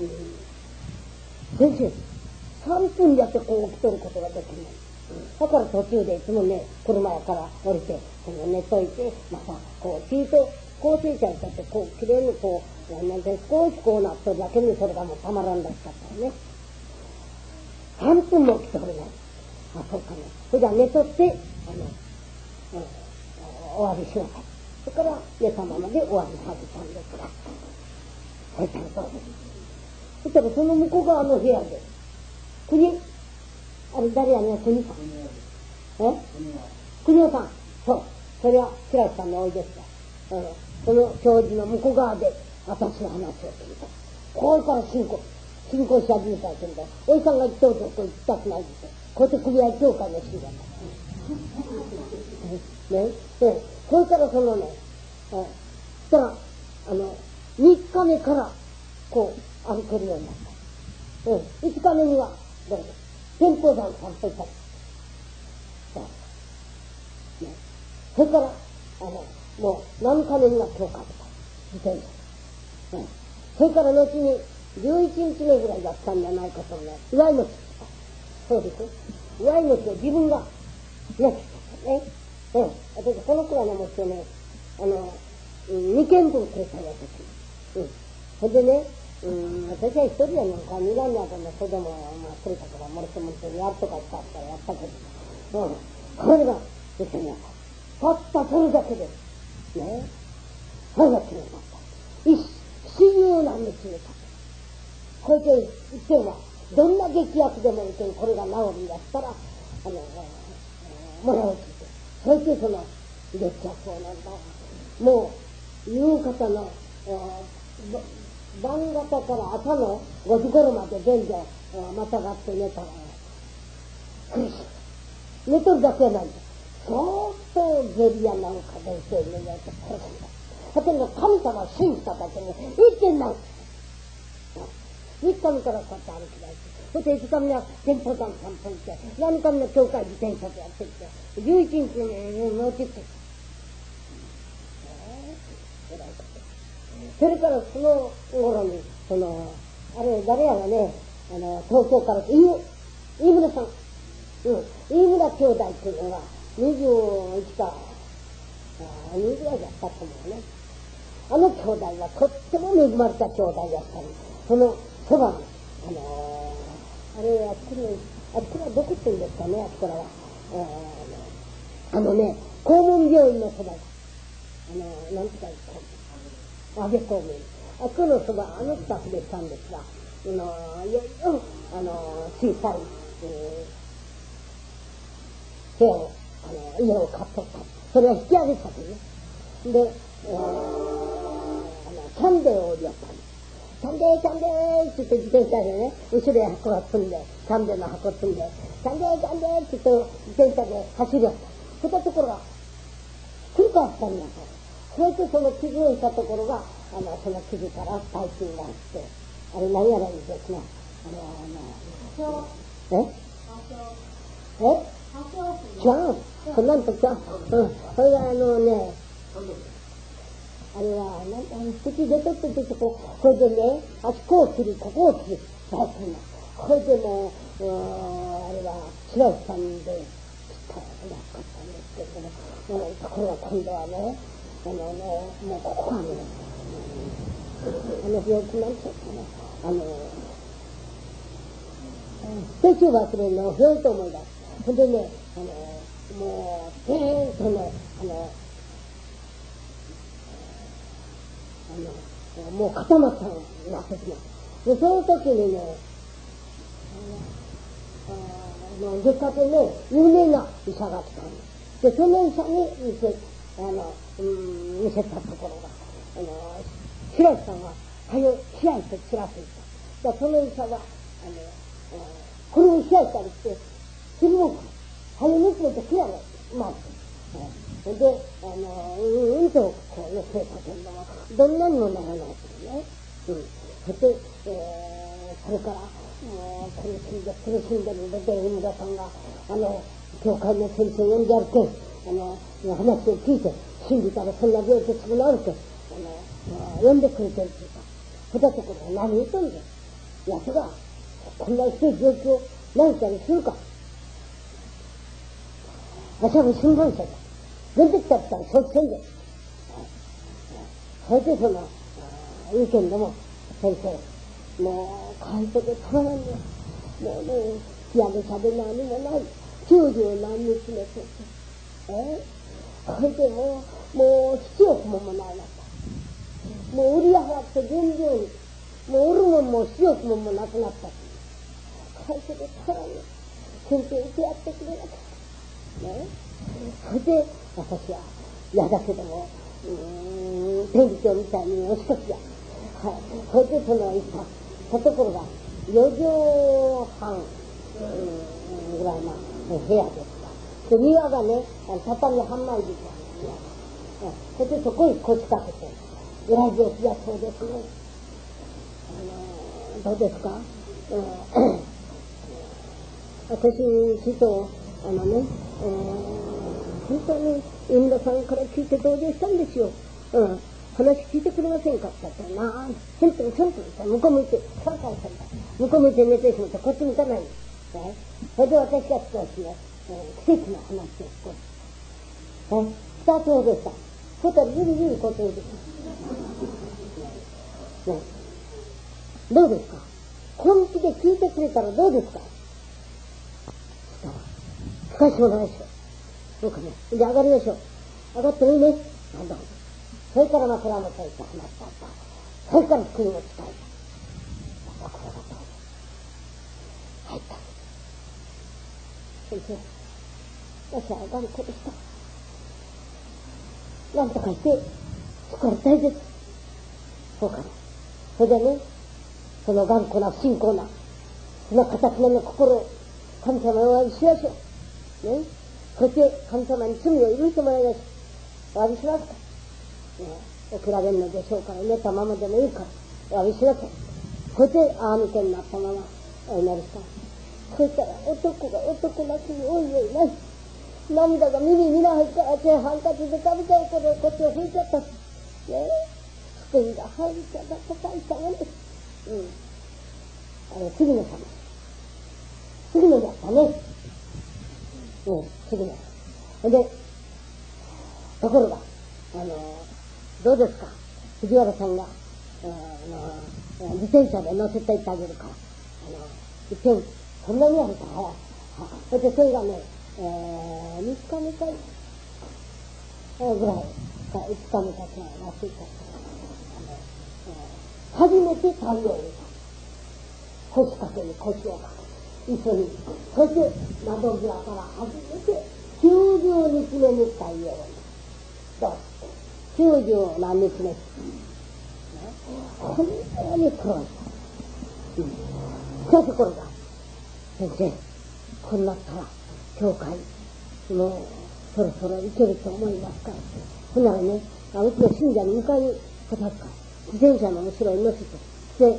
先生、3分だってこう起きとることができない。だから途中でいつもね、車屋から降りて、寝といて、またこう、シート、高低車にとってこう、きれいにこう、なんて少しこうなっとるだけにそれがもうたまらんだしかったよね。3分も起きておれない。あ、そうかね。それじゃあ寝とって、お詫びしなさい。それから寝たままでお詫びさせたんですが。そしたらどうです。そしたらその向こう側の部屋で、国、あれ誰やね、国さん。国尾さん。そう。それは白石さんのおいですか。その教授の向こう側で私の話を聞いた。これから信仰し始めたけど、おじさんが言っておると言いたくないですよ。こうやって組合協会の人だった。ね。で、これからそのね、そしたら、3日目から、こう、歩けるようになった。5日目には、どうぞ、天保山散歩したり。ね。それから、もう、何日目には教会とか、自転車。ね。それから後に、11日目ぐらいだったんじゃないかと思う。祝い餅。そうです。祝い餅を自分が焼きたね。私、このくらいの餅をね、2軒分くれたよ、私。それでね、私は一人やなんか、2段にあったんだ、それでも、まあ、くれたから、もれてもってやるとか言ったらやったけど、これが、ですね、たったそれだけです。ね。それが決めました。不思議な道に立つ。これで言っては、どんな劇薬でもいけん、これが治りだしたら、もらうついて。それでその劇薬をなんだ、もう、夕方の、晩方から朝の5時頃まで全然、またがって寝たら、苦しい。寝とるだけはないんだ。相当ゼリアなんかでそういうのやって苦しいんだ。だけど神様を信じただけに、いけない。3日目からこうやって歩き出して、そして5日目は天保山散歩行って、7日目の教会自転車でやってきて、11日に落ちてきて。それからその頃に、あれ、誰やらね、東京から、飯村さん。飯村兄弟っていうのが、21か、2ぐらいだったと思うね。あの兄弟はとっても恵まれた兄弟だったり、そのそばに、あれ、あっちらどこって言うんですかね、あっちらは。肛門病院のそばに、なんとか言った安倍公務員。あそこのそば、スタッフでしたんですが、いよいよ、小さい、部屋を、家を買っとった。それは引き上げたとね。で、キャンデーを降りやったんです。キャンデーって言って自転車でね、後ろへ箱が積んで、キャンデーの箱積んで、キャンデーって言って自転車で走りやった。そしたところが、ひっくり返ったんだと。それでその傷をしたところが、その傷から細菌があって、あれ何やらいいですね。違う。そんなんと違う。それがあれは、口出とって出てこれでね、あそこを切り、ここを切り、大変な。これでもう、あれは、白石さんで切ったらなかったんですけども、ところが今度はね、もうここはね、 病気なんちゃったな。手中忘れるのをひょいと思い出す。ほんでね、もう、ピーンとね、もう固まったのになってきます。で、その時にね、出かけね、有名な医者が来たんです。で、その医者に見せたところが、白石さんは、はよ、試合して知らせた。だその医者は、これを試合したりして、すぐもく、はよ抜けて切らない。まず。で、と、こう、寄せたけれども、どんなにもならないけどね。そして、それから、もう、苦しんでるで、海田さんが、教会の先生呼んであるけん、話を聞いて、信じたらそんな病気すぐなるけん、呼んでくれてるって言った。そだところ何言うとんじゃ。奴が、こんなひどい病気を何かにするか。私は新聞社だ。出てきたったらそっちんで。それでその、意見でも、先生、もう、会社でたまらんね。もうね、冷やでしゃべ何もない。90何日目とって。それでもう、7億もないなった。もう売り払って現状に、もう売るもんも7億もなくなった。会社でたまらんね。先生、いてやってくれなかった。ね。それで、私は、嫌だけども、天理教みたいにおしかしや。はい。それでその行ったところが、4畳半、ぐらいな部屋ですか。で、庭がね、畳半枚ずつある。それでそこに腰掛けて、裏病気やそうですね。どうですか？私と、本当に、インドさんから聞いて同情したんですよ。話聞いてくれませんかって言ったら、セントに向こう向いて、向こう向いて寝てしまって、こっち向かないんです。それで私が少しね、奇跡の話を少し。二つほどした。そしたらじりじりこっちに出てきた。どうですか？本気で聞いてくれたらどうですか？使いそうないでしょ。そうかね。で、上がりましょう。上がってもいいね。なんだほど。それから枕元へ行って話したんだ。それから救いを伝えた。これだと。入った。先生、私は頑固でした。なんとかして、救われたいです。そうかね。それでね、その頑固な、不信仰な、その形の心を、神様にお詫びしましょう。ね。そして神様に罪を許してもらいましょう。お詫びしますか。比べるのでしょうから、寝たままでもいいから、お詫びしなきゃ。そして、ああみたいになったまま、お祈りした。そしたら、男が男泣きにおいおいない。涙が耳に入ったら、ハンカチで食べたいことをこっちを拭いちゃった。ねえ。救いが入りちゃった、大したもんです。次の様。次のやったね。次の。で、ところが、どうですか？藤原さんが、自転車で乗せて行ってあげるから。一見、そんなにあるから、それでそれがね、3日目かぐらい、5日目からしいか初めて太陽に腰掛けに腰をかけ、一緒に。そして、窓際から初めて、90日目に太陽に。どうして90何日目。本当に苦労した。そういうところが、先生、こんなったら、教会、もう、そろそろ行けると思いますから。ほんならね、うちの信者に迎えに来たから、自転車の後ろに乗せて、で、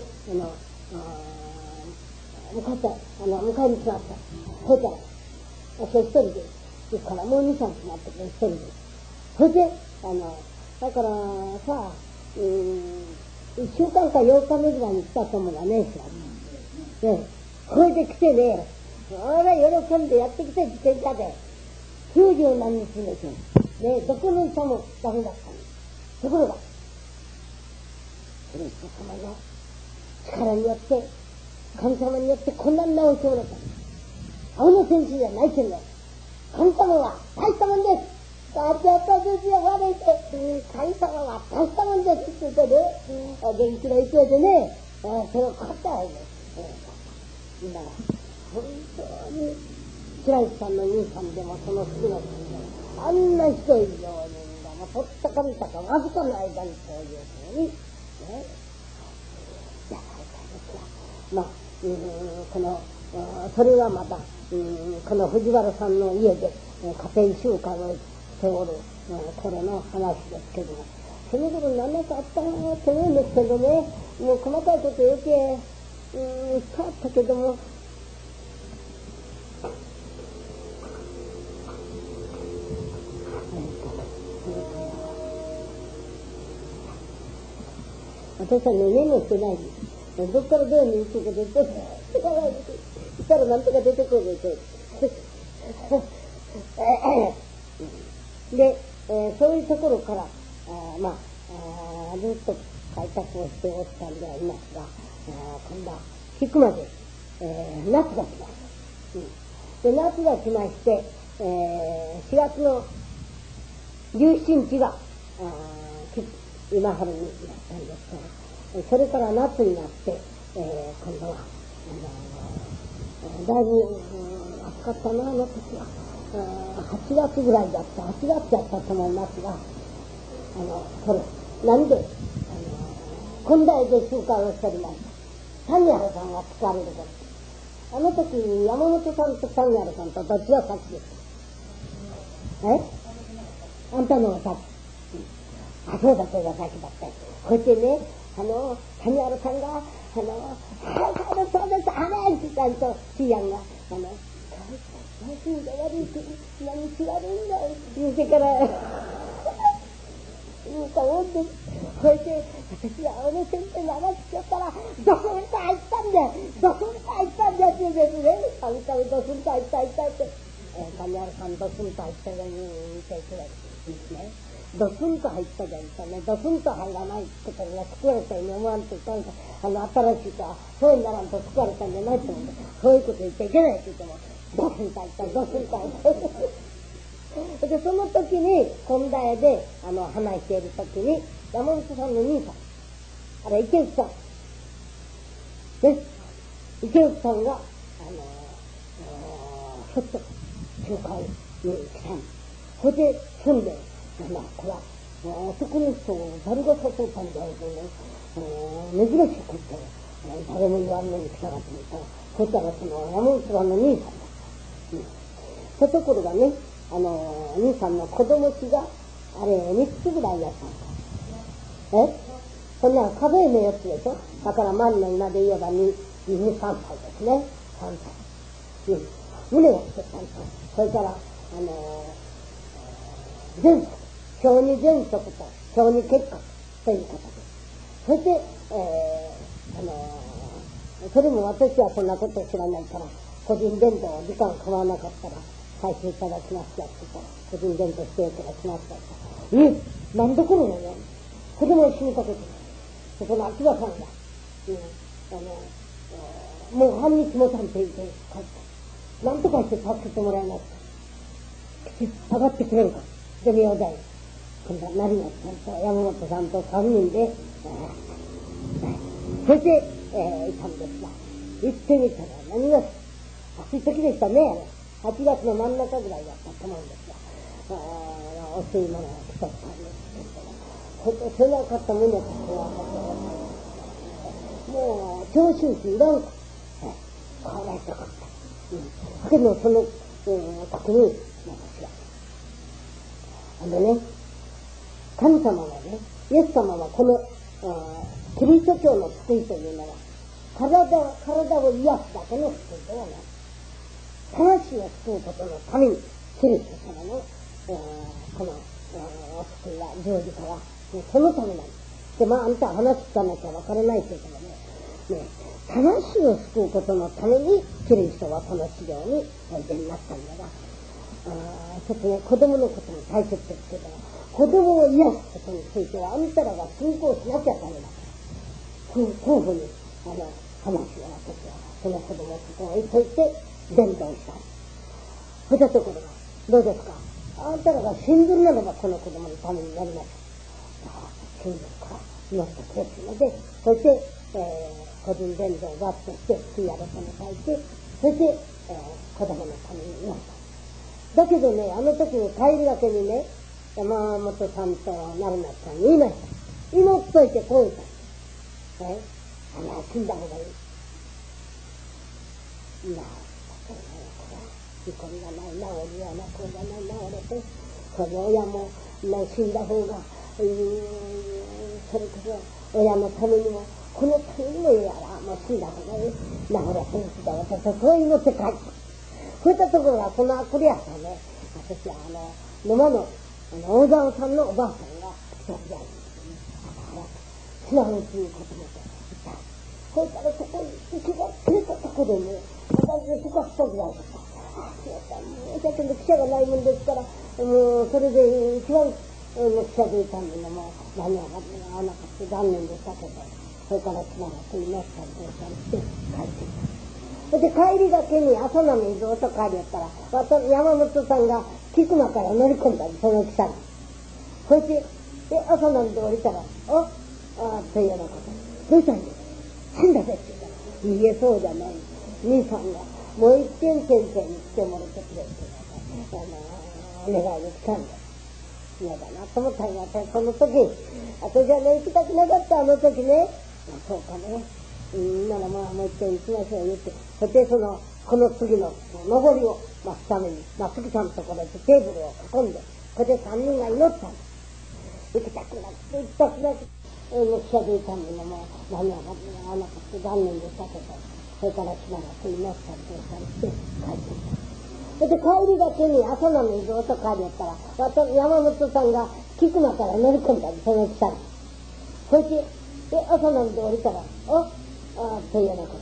迎えに来ました。それから、私一人で行くから、もう2、3日待ってくれ、一人で。それで、だからさ、1週間か8日目ぐらいに来たと思うがね、知らん。ね、これで来てね、あら、喜んでやってきて、自転車で。90何日目で。ね、どこの医者もダメだったんです。ところが、 キリスト様の力によって、神様によってこんなに直してもらった。青の戦士じゃないけんね。神様は大したもんです。あちゃったですよ、悪いて。神様は大したもんですって言ってね、元気な勢いでね、それを買ったわけです。だから、本当に、白石さんの兄さんでもその福野さんでも、あんな人以上に、もうとったかみたかわずかの間にそういうふうに、ね、やられたんですが、まあ、それはまた、この藤原さんの家で家庭習慣をしておる頃の話ですけども、その頃何かあったなと思うんですけどね、もう細かいこと余計いっぱいあったけども、私はね、メモしてないんです。どっからどういうふうに言ってくれて、いたらなんとか出てくるでしょう。で、そういうところから、ずっと開拓をしておったんでありますが、今度は引くまで、夏が来ました。で、夏が来まして、4月の17日が、今春になったんですから、それから夏になって、今度は、だいぶ、暑かったな、あの時は。8月ぐらいだった、8月だったと思いますが、これ、何で、今代で集会をしておりました。谷原さんが使われること。あの時、山本さんと谷原さんとどっちが先です？あんたのが先。あ、そうだ、それが先だった。こうやってね、谷原さんが、そうです、あれって言ったんと、シアンが、何しんが悪いって、何し悪いんだ言うてから、言うたもんです。こうやって、私は俺先生の話しちゃったら、ドスンと入ったんだよ、ドスンと入ったんだよって言うんですね。たびたびドスンと入ったって、谷原さんドスンと入ったように言ってくれるんですね。ドスンと入ったじゃんかね、ドスンと入らないことが救われたように思わんと言ったんだ。新しいか、そうにならんと救われたんじゃないと思うんだ。そういうこと言っちゃいけないって言っても、ドスンと入った、ドスンと入った。で、その時に、本題で、話している時に、山本さんの兄さん、あれ、池内さん。ね。池内さんが、ちょっと、集会に来たん。それで、住んで、これは、男の人を誰が誘ったんだろうとね、珍しくって、誰も言わんのに来たかと思ったら、そしたらその山本さんの兄さんだった。ところがね、兄さんの子供ちが、あれ、3つぐらいやったんだ。そんな数えの4つでしょ。だから万の今で言えば2、3歳ですね。3歳。胸が来て3歳。それから、前職、小児前職と小児結核ということです。それで、それも私はそんなことを知らないから、個人伝道時間構わなかったら、返していただきますやって言ったら、個人伝道していただきますやって言ったら、何どころのね、子供を死にかけてる。そこの秋葉さんが、もう半日もたんて言って帰った。なんとかして助けてもらえますか。上がってくれるか。で、明大。今度は成松さんと山本さんと3人で、それで、いたんですが、行ってみたら何が暑い時でしたね。8月の真ん中ぐらいだったと思うんですが、お吸い物が来とったんですけど、ほんと背中った胸と怖かった。もう、長州市いらんか。これとかった。けど、その、時に、私は、神様はね、イエス様はこの、キリスト教の救いというのは、体を癒すだけの救いではない。魂を救うことのために、キリスト様の、この、お救いは、十字架は、そのためなんです。で、あんた話聞かなきゃわからないけれどもね、魂を救うことのために、キリストはこの治療においでになったんだが、ちょっとね、子供のことも大切ですけど、子供を癒すことについては、あんたらが信仰しなきゃダメだ。 夫婦に話を私はその子供をそこへ置いといて伝道した。そしたところがどうですか、あんたらが信ずるならばこの子供のためになります。信ずるから祈ってくれるので、そして、個人伝道をバッとして悔い改め書いて、そして、子供のために祈った。だけどね、あの時に帰りがけにね、山本さんと成松さんに言いました。祈っといてこう言った。死んだ方がいい。見込みがない、治りはな、こうがない、治れて、それ親も、死んだ方が、それこそ親のためにも、このためにもやら、もう死んだ方がいい。治れて、私はそう祈って帰った。そういったところが、そのあくりやったね、私は沼の、大沢さんのおばあさんが、一人であるんですね。素直にということも言った。それからそこに気がついたところでね、私がそこは一人であるんです。だけど記者がないもんですから、もうそれで一番記者でいたんでもう何が合わなかった残念でしたけど、それからつながっていましたりどうしたりして帰ってきた。で帰りがけに朝の水をと帰りやったら山本さんが菊間から乗り込んだりその記者に。そしてで朝の水で降りたらというようなこと。どうしたんですか、死んだぜって言ったら、いいえそうじゃない、兄さんがもう一遍先生に来てもらってくれってお願いに来たんだ。嫌だなと思ったんや。その時私はね行きたくなかった。あの時ね、そうかね、ならもう一遍行きましょう言って、そしてこの次の上りを待つために杉さんのところでテーブルを囲んで、これで3人が祈ったんだ。行きたくなくて行きたくなくて記者でいたんでも何が合わなかった残念でしたけど、それからつながっていましたりどうしたりして帰ってきた。それで帰りがけに朝の水をと帰りやったら山本さんが菊間から乗り込んだりその記者に。そして朝の水で降りたらというようなこと。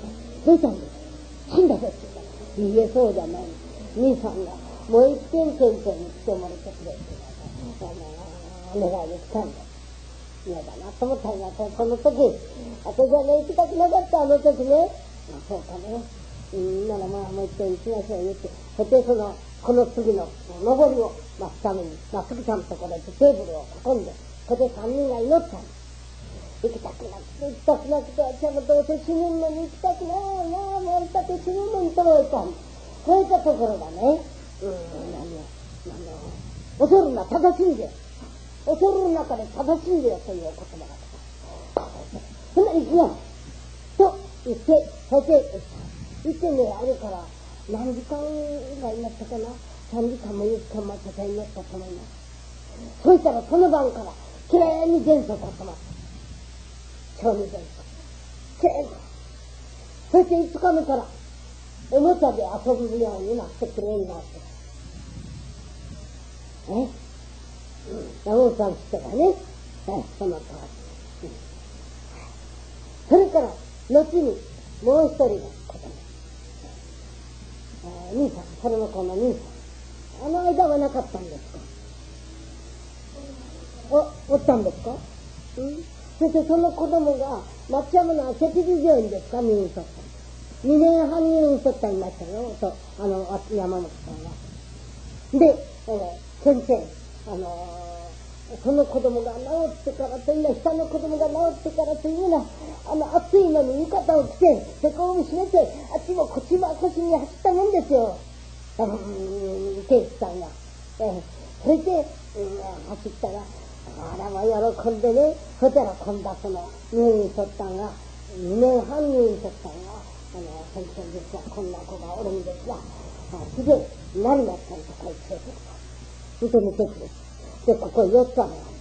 どうしたんですか、死んだぜって言ったら、いいえそうじゃない、兄さんがもう一遍先生に来てもらってくれってお願いに来たんだ。嫌だなと思ったんや。その時私はね行きたくなかった。あの時ね、そうかね、ならもう一遍行きましょう言って、そしてこの次の上りを待つために杉さんのところでテーブルを囲んで、それで3人が祈ったんです。行きたくなくて行きたくなくて、私はどうせ死ぬのに行きたくないな、もうだって死ぬのにと思ったんです。そういったところがね、恐るな正しんでよ、恐る中で正しんでよという言葉がそんなに行くよと言って、そして行ってね、あれから何時間ぐらいになったかな、3時間も4時間も戦いになったと思います。そうしたらその晩からきれいに前奏立ってます。小児前奏きれいに。そして5日目からおもちゃで遊ぶようになってきれいになって、山本さんしてがね、その通り。それから後にもう一人の子供、兄さん、それの子の兄さん、あの間はなかったんですか、おったんですか、そしてその子供が松山の赤字病院ですか、入院しとった。2年半入院しとったんいましたよと、山本さんは。で、先生、その子供が治ってからというのは、下の子供が治ってからというのは、暑いのに浴衣を着て、背中を締めて、あっちもこっちも腰に走ったもんですよ。刑事さんが。それで、走ったら、あらも喜んでね、そしたら今度は入院しとったんが、2年半入院しとったんが、先生ですが、こんな子がおるんですが、すげえ、何だったんとか言ってくれた。見てみてくれ。で、ここ4つ穴がある。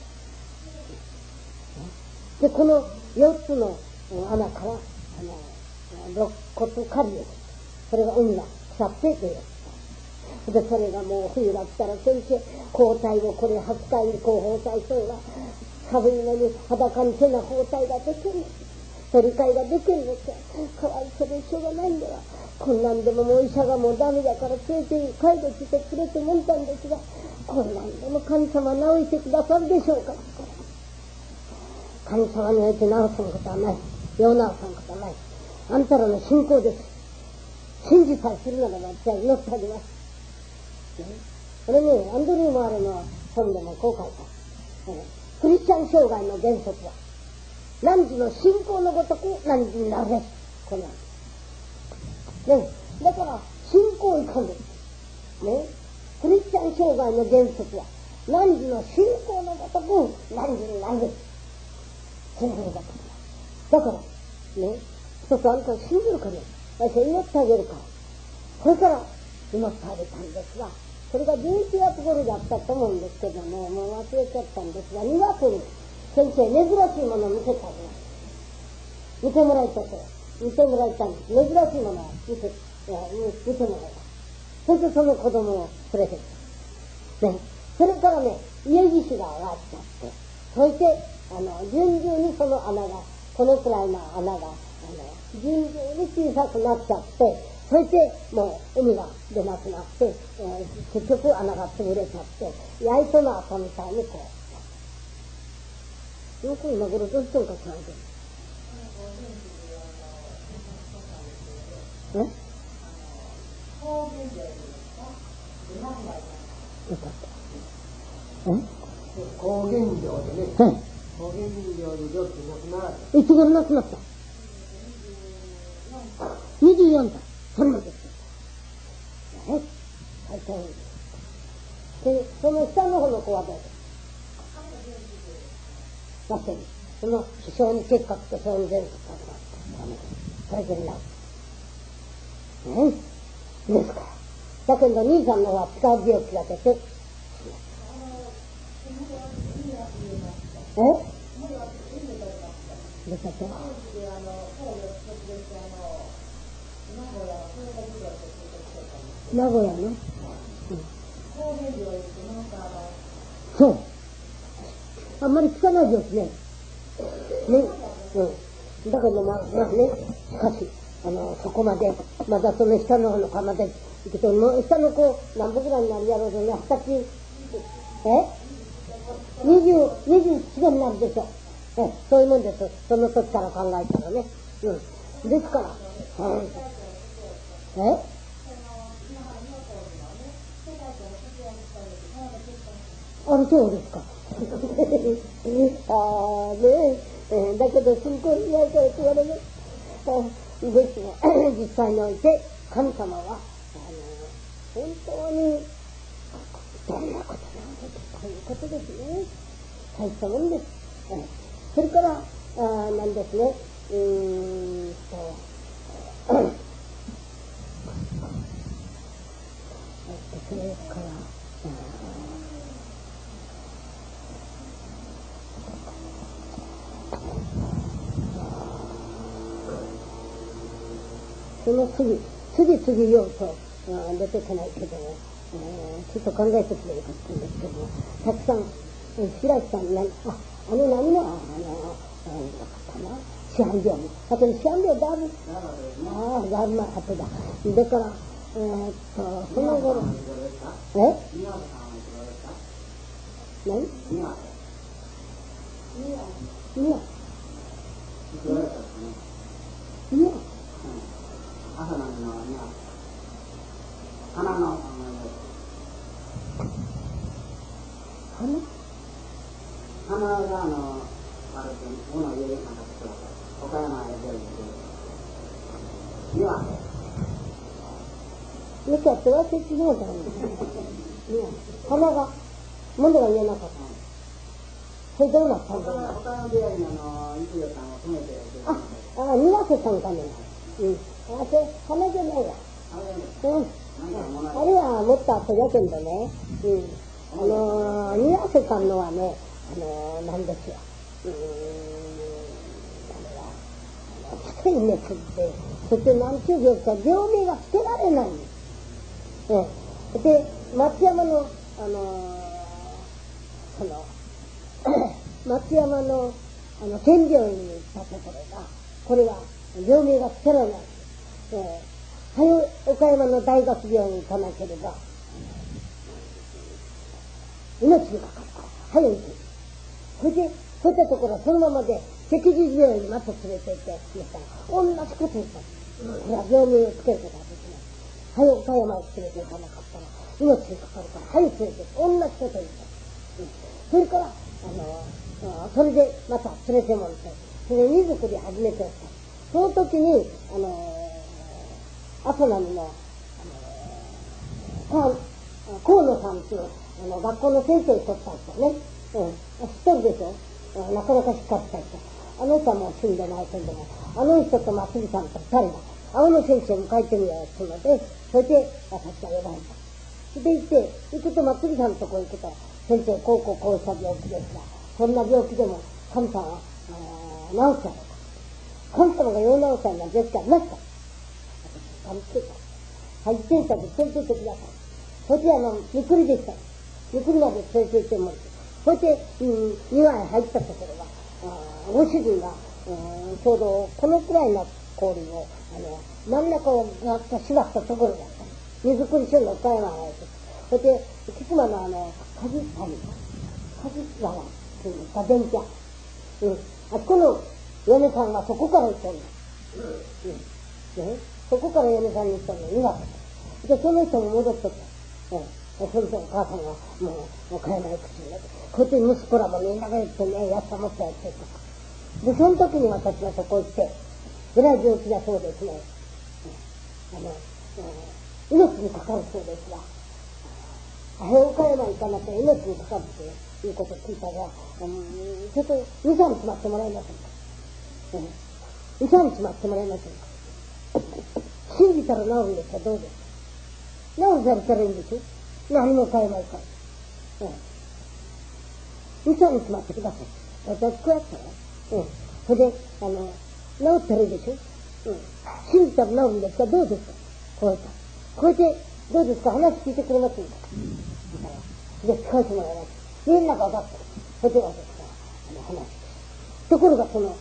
で、この4つの穴から、肋骨カリウス。それが海が腐って出る。で、それがもう冬が来たら先生、包帯をこれ8回にこう包帯そうが、寒いのに裸にせな包帯ができる。取り替えができるのか。かわいそうでしょうがないんだわ。こんなんでももう医者がもうダメだから先生に介護してくれと思ったんですが、こんなんでも神様治してくださるでしょうか。神様において治すことはない。 ようなさんことない。あんたらの信仰です。信じさえするならば、じゃあ祈ってあげます。これね、アンドリュー・マーレの本でもこう書いた。クリスチャン生涯の原則は、汝の信仰のごとく汝になるべし。これなんです。ね、だから、信仰いかんです。ね、クリスチャン生涯の原則は、汝の信仰のごとく汝になるべし。信じるだけだから、ね、一つあんたを信じるかね、私は祈ってあげるから。これから祈ってあげたんですが、それが11月頃だったと思うんですけどね、もう忘れちゃったんですが、2月に先生珍しいものを見せてあげます。見てもらいたいんです。珍しいものを見てもらいたい。そしてその子供を連れてきた。ね。それからね、家岸が上がっちゃって、そして、順々にその穴が、このくらいの穴が、順々に小さくなっちゃって、そしてもう海が出なくなって、結局穴が潰れちゃって、焼いての後みたいにこう。よく今頃どうしたのかしらんけど。よかった。 高原料でね。 はい。 高原料によって亡くなられた。 いつ頃亡くなった？ 24 歳。そんなですよ。ね。大変。で、その下の方の子はどうですか？なってる。その小児結核と小児前核がそれぞれな。ね。ですから。だけど兄さんの方は使う病気が出て、出たって名古屋の、そうあんまり聞かないですね。ね、だけどまあね、しかしそこまでまだその下の方の子まで行くと、もう下の子何歩ぐらいになるやろうとね、20歳21になるでしょ。そういうもんです。その時から考えたらね。ですから、あれそうですか。だけど信仰にやるからって言われる。ですが、実際において神様は本当にどんなことなのかということですね。大したもんです。それからなんですね。それからその次要素出てこないけども、ちょっと考えてくれるかったんですけども、たくさん白木さん何何の市販病にあと市販病だいぶだいぶ前後だ。だからその頃何？ 朝なんの花の花があれで物を入れるなんか作られた岡山へ出るんで庭よかったわ、説明だね。花が物が言えなかった。それどうなったんだろう。 岡山出会いにゆうさんを止めて庭瀬さんかね。花じゃないわ。あれはもっと後だけどね。庭瀬さんのはね、なんですよ。つい熱って、そして何ちゅう病気か、病名がつけられないんです。で、松山の、松山の、県病院に行ったところが、これは病名がつけられないんです。岡山の大学病院に行かなければ、命にかかるから、早いんです。それで、そういったところはそのままで、 赤十字病院にまた連れて行って言ったら、同じこと言った。これは病名をつけることはできない。はい、岡山へ連れて行かなかったら、命にかかるから、はい、連れて行って、同じこと言った。それから、それでまた連れてもらって、それで荷造り始めてやった。その時に、朝波の、河野さんっていう、学校の先生を取った人ね。知ってるでしょ。なかなかしっかりした人。あの人はもう死んでないけども、あの人と松木さんと二人だ。青野先生に書いてみようっていうので、それで私が呼ばれた。それで行って、行くと松木さんのとこ行くと、先生、こうした病気ですが、そんな病気でも神様は治すやろうか。神様がよう治すやのは絶対なしだ。私、神つけた。はい、先生で連れて行ってください。それでみくりでした。みくりまで連れて行ってもらって。それで、庭へ入ったところは、ご主人が、ちょうどこのくらいの氷を、真ん中をガーッと縛ったところだった。荷造り所の岡山へ行って。それで、菊間の梶原っていうんですか、電気屋。あそこの嫁さんはそこから行ったんだ。そこから嫁さんに行ったの、岩手。で、その人も戻っとった。それでお母さんがもう岡山へ口になって、こうやって息子らもみんなが言ってね、やったもったやってとか。で、その時に私がそこ行って、えらい病気だそうですね。命にかかるそうですが、岡山行かなきゃ命にかかるっていうことを聞いたら、ちょっと2、3日待ってもらえませんか。2、3日待ってもらえませんか。信じたら治るんですか、どうですか。治されたらいいんでしょ。何も買えないから。2、3日待ってください。私こうやったら。それで、治ったらいいでしょ。信じたら治るんですか、どうですか。こうやった。こうやって、どうですか、話聞いてくれませんか。で、聞かせてもらいます。みんなが分かった。それで私が、話。ところがその、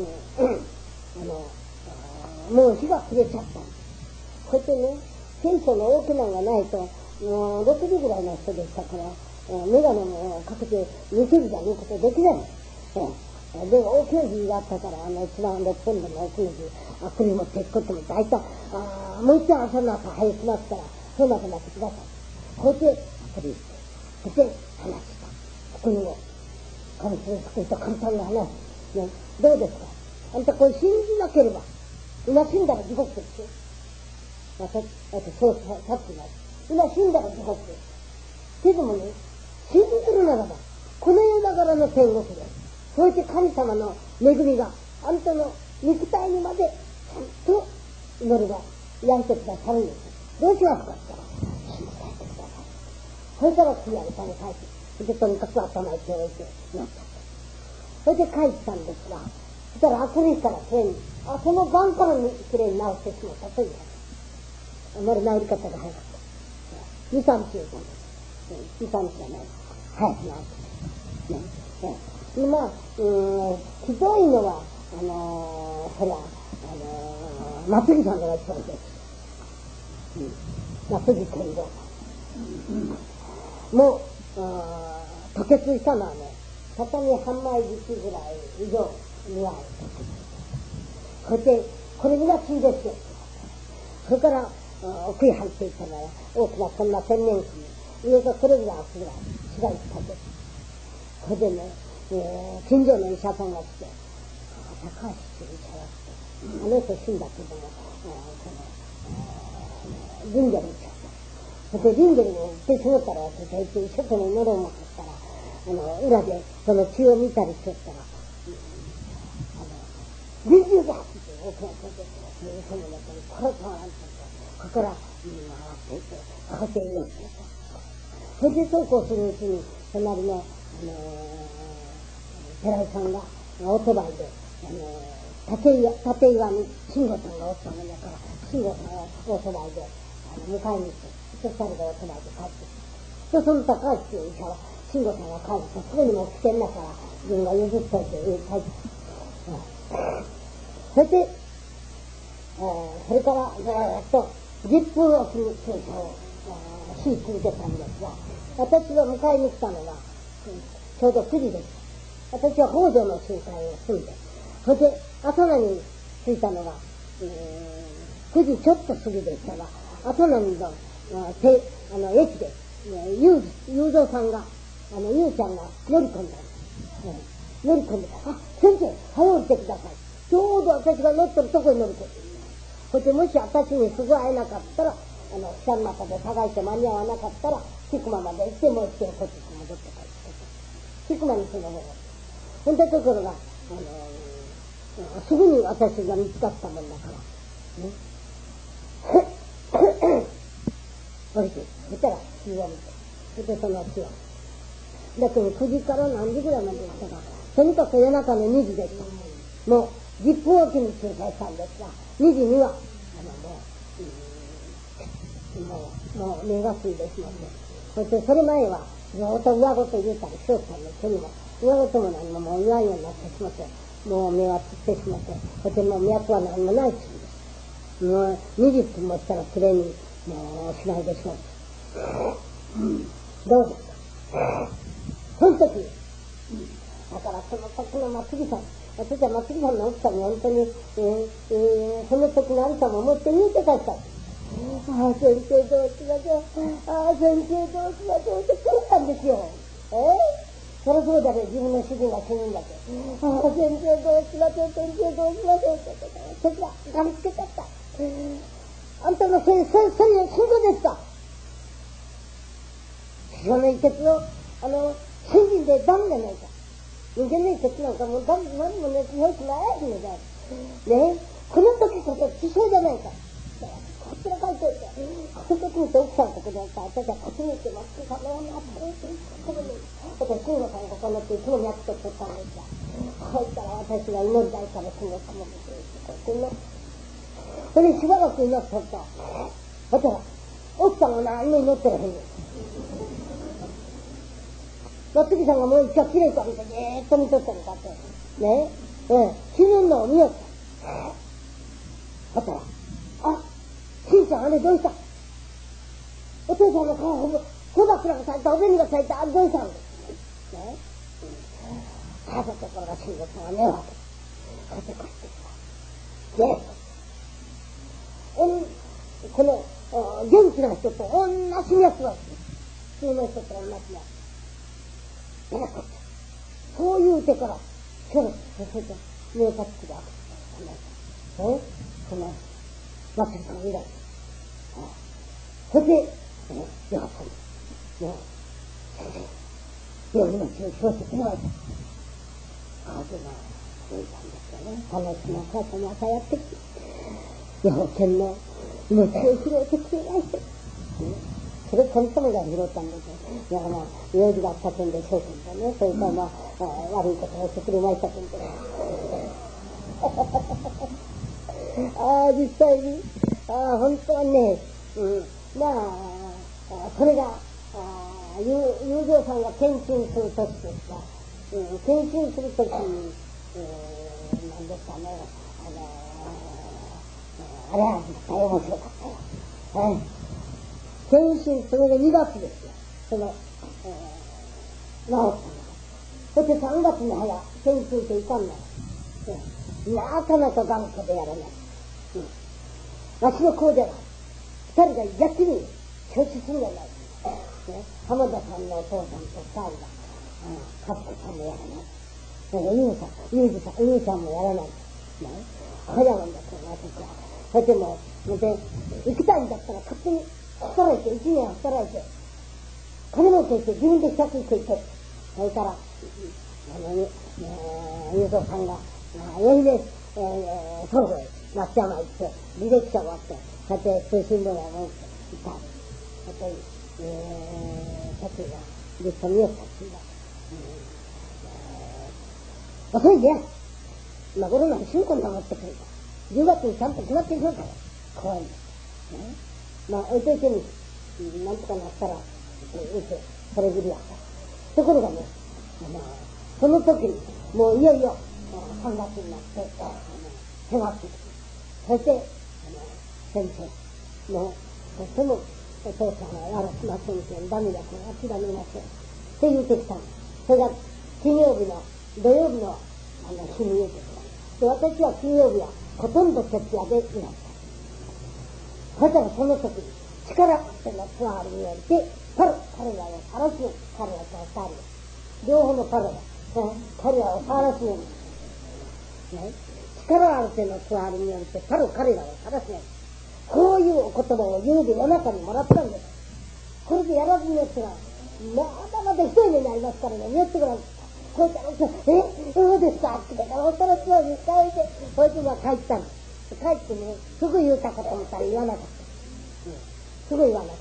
もう日が暮れちゃった。こうやってね、戦争の大きなのがないと、6時ぐらいの人でしたから、メガネもかけて見せるじゃいうことできない。で、大きな字があったから、一番6本でも大きな字、クリ持っていくことも大体、もう一回朝の朝早くなったら、それまで待ってください。こうやって、それで話した。ここにも、神様作った簡単な話。ね、どうですか。あんたこれ信じなければ、今死んだら地獄ですよ。そうさっきの。今死んだら地獄です。けどもね、信じるならば、この世ながらの天国です。そうやって神様の恵みがあんたの肉体にまでちゃんと祈りが焼いてくださるんです。どうしますかって言ったら、信じてください。それから次は歌に書いて、それでとにかく頭に手を置いてなった。それで書いてたんですが、そしたら明くる日からきれいに、その晩からきれいに治してしまったという。あまり治り方が早かった。2、3日言うたんです。2、3日じゃない。早く治ってね。まあ、ひどいのは、それは、松木さんが一番です。松木天皇。もう、吐血したのはね、畳半枚ずつぐらい以上にはこうやって、これが血ですよ。それから、奥へ入っていったら、大きなこんな洗面器に、上がこれぐらい厚ぐらい、白いたけ。それでね、近所の医者さんが来て、高橋っていう医者が来て、あの人死んだけども、リンゲル行っちゃった。それでリンゲルに行ってしまったら、それで一生懸命乗ろうもかったら、裏でその血を見たりしとったら、リンゲルだって大きな声で、その中にこれとなんてここから、回っていって、こうやって言うんですよ。それでそうこうするうちに、隣の、寺井さんがオートバイで、立岩に慎吾さんがおったもんだから、慎吾さんがオートバイで迎えに行って、そしたらオートバイで帰ってきて、その高橋っていう医者は、慎吾さんが帰るとすぐにもう危険だから自分が譲っといて帰ってきて、それで、それからずっと10分おきに注射をし続けたんですが、私が迎えに来たのはちょうど9時です。私は北条の集会を済んで、 それで、朝名に着いたのが、9時ちょっと過ぎでしたが、朝名の、駅で、ゆうぞうさんが、ゆうちゃんが乗り込んだんです。乗り込んで、あ、先生、早降りてください。ちょうど私が乗ってるとこに乗り込んで。そしてもし私にすぐ会えなかったら、下の中で探して間に合わなかったら、菊間まで行って、もう一度こっちに戻って帰って、菊間にその方が。そんなところが、すぐに私が見つかったもんだから、ね。降りて、そしたら、火を見て、そしてその火を。だけど9時から何時ぐらいまででしたか、とにかく夜中の2時でした。もう、10分おきに駐車したんですが、2時には、もう目がついてしまって、そしてそれ前は、ずっと上ごと言うたり、しよったんですけども、上ごとも何ももう言わんようになってしまって、もう目はつってしまって、そしてもう脈は何もないし、もう20分もしたらきれいに、もうしないでしょう。どうですか。その時、だからその時の松木さん、私は松木さんの奥さんに本当に、その時のありさも思って言うて帰った。ああ、先生どうしましょう。ああ、先生どうしましょうって来ったんですよ。そりゃそうだね、自分の主人が死ぬんだって。ああ、先生どうしましょう、先生どうしましょうって。私ががみつけちゃった。あんたの先生、それ、信号ですか。その一徹の、信心でダメじゃないか。人間の一徹なんかもうダメ、何もね、よくないのだ。ね、この時こそ師匠じゃないか。こっちら書いといて。その時に奥さんのとこでやったら、私はこっちに行ってますけど、私、慎吾さんがここに乗っていつも脈と取ったんですが、こう言ったら私が祈りたいから慎吾さんも見ていて、こうやって祈って。それでしばらく祈っとった。そしたら、奥さんが何も祈ってらへんねん。松木さんがもう一回きれいか見て、じーっと見とったのかって。ね。死ぬのを見よった。そしたら、あ、しんちゃんあれどうした？お父さんの顔、小桜が咲いた、お紅が咲いた、あれどうしたんです。ね。あのところがしんごさんはねわけ。こうやってこうやってさ。ね。この、元気な人と同じ脈は、普通の人と同じ脈。そう言うてから、それと、目かつきが開く。その、松木さん以来。それで、よかったんです。もう、先生、夜の中小説の間、風が吹いたんですよね。楽しな母さんに朝やってきて、要件の命を拾ってくれない人。それ神様が拾ったんですよ。だから、用事があったけんでしょうけどね、それから悪いことをしてくれましたけんで。実際に、本当はね、それが、友情さんが献身するときですが、献身するときに、何ですかね、あれは大変面白かったよ。献身、それが2月ですよ。その、治ったの。そして3月に早、献身っていかんの。なかなか頑固でやらない。わしの子では、2人が逆に承知するじゃない。浜田さんのお父さんと2人が、かつこさんもやらない。ゆうさんもやらない。早なんだと思う、私は。それでも、行きたいんだったら勝手に働いて、1年働いて、金持っていって自分で借金していって、それから、ゆうぞうさんが、愛媛、東郷へ、松山行って、履歴書があって、それで通信簿が持って行った。それで、先が、立派によったっていうか、遅いね。今頃何しにこんな持ってくるか。10月にちゃんと決まっていくから、怖いんです。置いといてに、なんとかなったら、それぐらいやった。ところがね、その時に、もういよいよ、3月になって、迫ってきて、そして、先生の、とてもお父さんはやらしませんけん、ダメだから諦めません。って言ってきたの。それが、金曜日の、土曜日の、日に言うてきた。 で、私は金曜日はほとんど徹夜でいらっしゃる。そしたらその時に力ってのつわりによって彼らを晒すように、彼らと二人両方の彼らを晒すように、ね、力ある手のつわりによって彼らを晒すように、こういうお言葉を言うで夜中にもらったんです。これでやらずによってはまだまだ一人になりますからね、言ってごらん。こう言ったら、そうですかって言ったら、恐ろしいように帰って、こいつが帰ったんです。帰ってね、すぐ言うたかと思ったら言わなかった。すぐ言わなかった。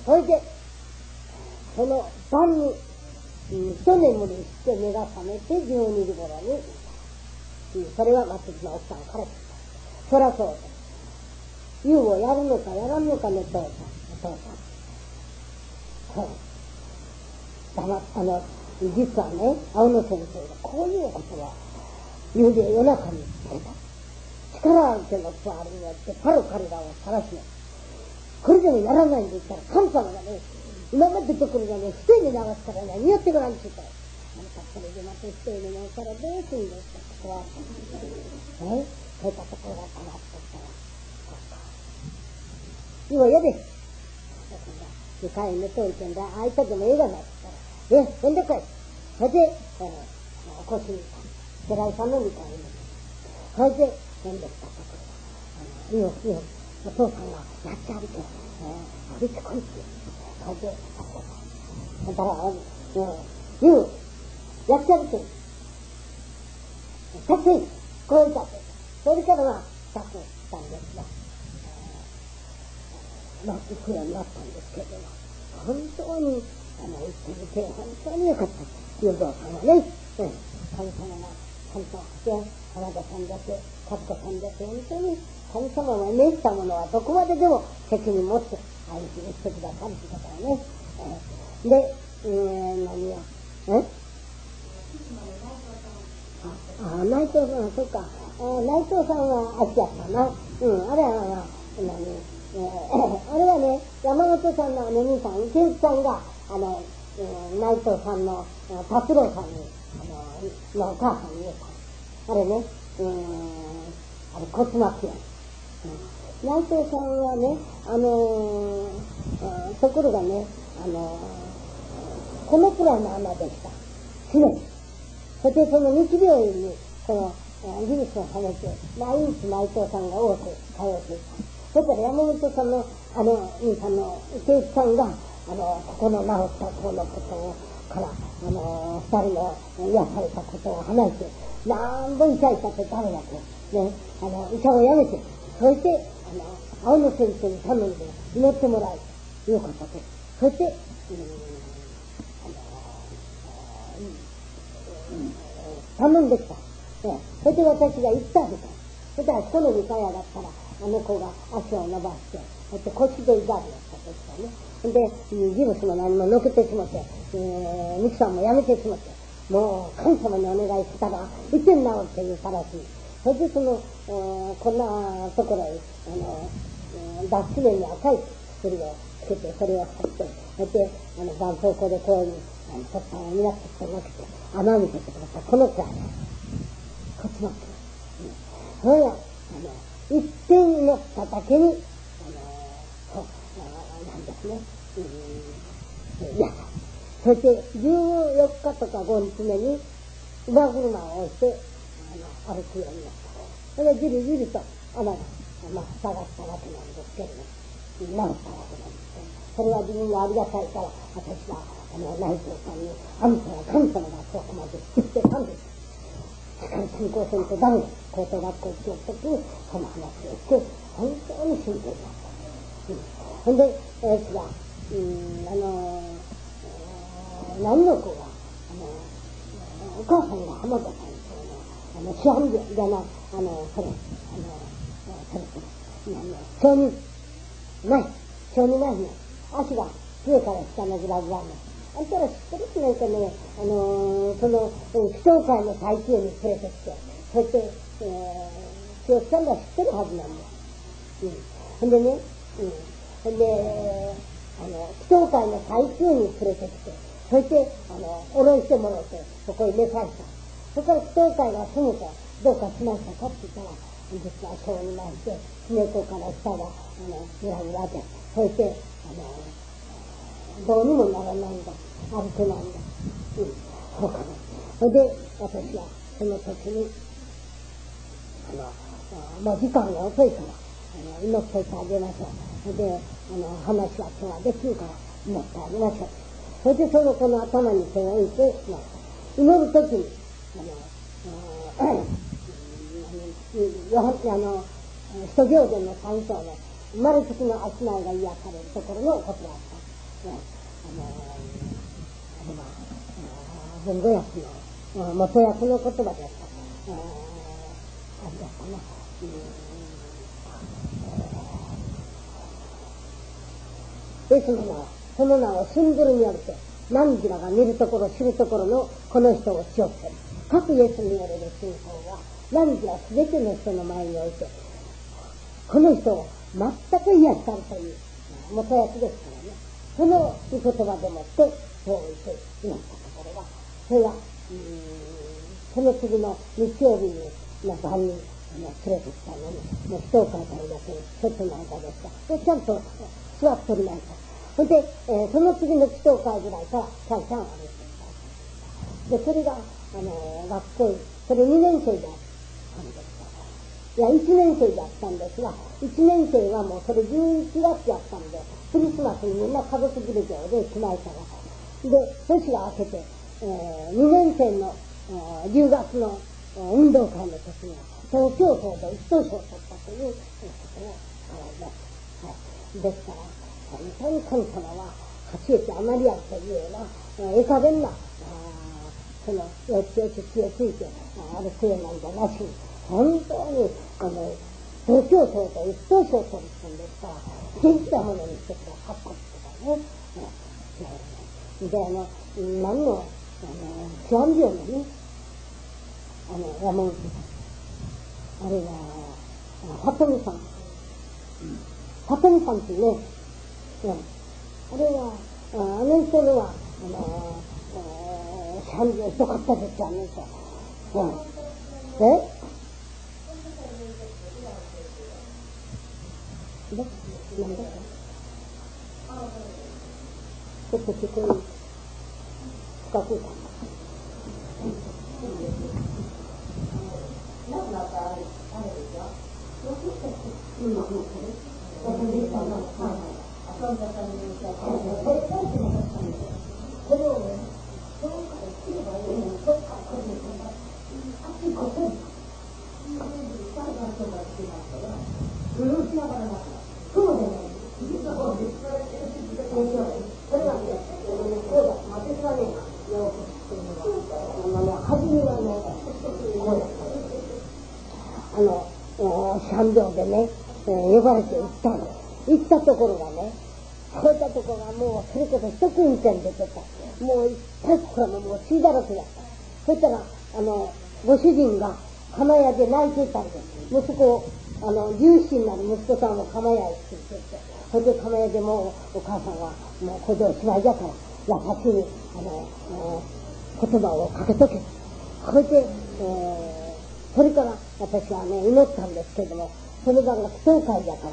それで、その晩に、一眠りして目が覚めて12時頃に、それは松木の奥さんから聞いた。そらそうだ。湯をやるのかやらんのかね、父さん。お父さん。そう。実はね、青野先生がこういうことは、夕べ夜中に言ってた。力ある手のつわりによって彼らを晒すの。これでもやらないんで言ったら、神様がね、今まで出てくるがね、一人で流すからね、似合ってごらんって言ったら、あなたそれでまた一人で流したらどうするんですか、ここは。そういったところが変わってったら、今嫌です。2回寝といてんだ、あいたでも映画ないって言ったら、ほんでかい。それで、お越しに寺井さんの2回目。それで、ほんでしたところ。お父さんがやって歩け、歩いてこいって。それで、だから、やって歩け。さっき、こう言ったって。それからは、したんですが、行くようになったんですけども、本当に、行ってみて、本当によかった。雄三さんはね、神様が、神様で、原田さんだけ、和子さんだけ、本当に神様が命じたものはどこまででも責任持って愛してくださるってだからね。で、何や、内藤さん、そっか。内藤さんは秋やったな。あれは、あれはね、山本さんの兄さん、池内さんが、内藤さんの達郎さんに、のお母さんに言うた。あれね、あれ骨膜や。内藤さんはね、ところがね、このくらいの穴でした。常に。そしてその日病院に、技術をはめて、毎日内藤さんが多く通っていた。そしたら山本さんの、兄さんの池内さんが、ここの治ったこのことを、から、二人の癒されたことを話して、なんぼ医者いたってダメだと。ね、医者を辞めて、そして、青野先生に頼んで祈ってもらうということで、そして、頼んできた。それで私が行ったわけだ。そしたら人の2回上がったら、あの子が足を伸ばして、そして腰でいざるやったとしたね。で、ギブスも何ものけてしまって、ミキさんもやめてしまって、もう神様にお願いしたら、いてんなおっていうからしい。それでこんなところへ、脱脂麺に赤い薬をつけて、それを貼って、それで、絆創膏でこういうふうに、ちょっと皆さん分けて、穴を見せてください。このくらい。こっちのくらい。それが、一点に乗っただけに、なんですね。そして14日とか5日目に馬車を押して歩くようになった。それでじりじりと穴が塞がったわけなんですけれども、治ったわけなんですけど、それは自分がありがたいから、私は内藤さんに、あんたは神様がそこまで言ってたんです。しかり参考せんとダメだ。高等学校行っておくときにその話をして、本当に信仰になった。ほんで、何の子が、お母さんが浜田さんと市販病じゃない、小児ないね。足が上から下のグラグラの。あんたら知ってるってなんかね、気象会の最中に連れてきて、そして、清さんが知ってるはずなんだ。ほんでね、ほんで、気象会の最中に連れてきて、そして、下ろしてもらって、そこへ寝かした。そこから気象会が住むと、 どうかしましたかって言ったら、実は小にまして、猫から下が、ゆらゆらで、そして、どうにもならないんだ。歩けないんだ。そうかね。それで、私は、その時に、もう時間が遅いから、祈っておいてあげましょう。それで、話は今日はできるから祈ってあげましょう。それでその子の頭に手を置いて、祈るときに、使徒行伝の3章の生まれつきの商いが癒されるところのことだった。文語訳の、元訳の言葉でした。あれだったな。その名をシンボルによって、何時らが見るところ知るところのこの人を強くせる。各イエスによれる信仰は、何時らすべての人の前において、この人を全く癒したるという元訳ですからね。その御言葉でもって、そう言っていましたところは、それは、その次の日曜日の晩に連れてきたのに、もう人を書いたりだけ、ちょっとの間でした。で、ちゃんと座っておりました。それで、その次の祈祷会ぐらいからちゃんちゃん歩いてきた。で、それが、学校、それ2年生だったんですから。いや、1年生だったんですが、1年生はもうそれ11月やったんで、クリスマスにみんな家族劇場で来ないから。で、年が明けて、2年生の10月の運動会の時には、東京都で一等賞を取ったということを習います。はい。ですから、本当に神様は、8駅余りあるというような、えかげんな、その、よちよち気をついて、るせいなんじゃなしに、本当に、東京都で一等賞を取るんですから、元気なものにしてくださったっていうかね。で、何の、不安病のね、山口さん、あれは、里見さん。里見さんってね、あれは、あの人のは、三病ひどかったですよ、あの人。なんだかちょっと聞こえる。深くか。3秒でね、呼ばれて行ったの。行ったところがね、そういったところがもう、それこそ一つ運転で出た。もういっぱいこれもう血だらけだった。そしたら、ご主人が釜屋で泣いていたんです。息子を、17になる息子さんを釜屋へついてって、それで釜屋でもうお母さんはもう子供しまいだから、優しい、言葉をかけとけ。それで、それから私はね、祈ったんですけども、その場が祈祷会だから、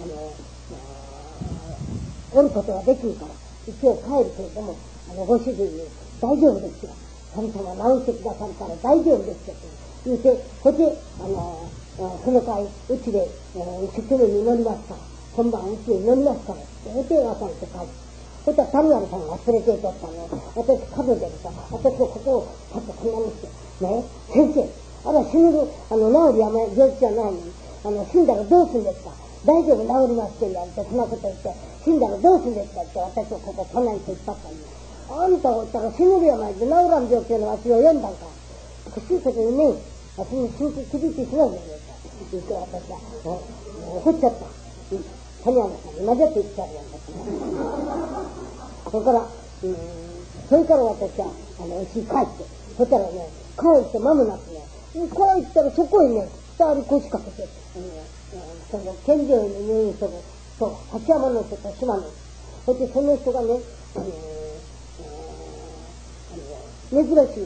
おることはできるから、一応帰るけれども、ご主人に大丈夫ですよ。神様直してくださるから大丈夫ですよ。と言って、それで、その会、うちで、一生懸命に祈りますから、今晩うちで祈りますから、それで別れて帰る。そしたら谷原さんが連れて行っとったの。私、角でさ、私のここをパッとこんなにして、ね、先生、あら、死ぬ、治りや病気じゃないのに、死んだらどうするんですか、大丈夫、治りますって言われて、そんなこと言って、死んだらどうするんですかって、私をこここんなにして引っ張ったのに、あんたがおったら死ぬ病で治らん病気のわしを読んだんか。親戚にね、わしに親戚厳しいしないでください。言って私は、怒っちゃった。谷原さんに混ぜって言っちゃうやんか。それから、それから私は、家帰って、そしたらね、帰って間もなくね、帰ったらそこへね、二人腰掛けて、その、県病院の入院する、そう、立山の人と島の人。そしてその人がね、珍しい、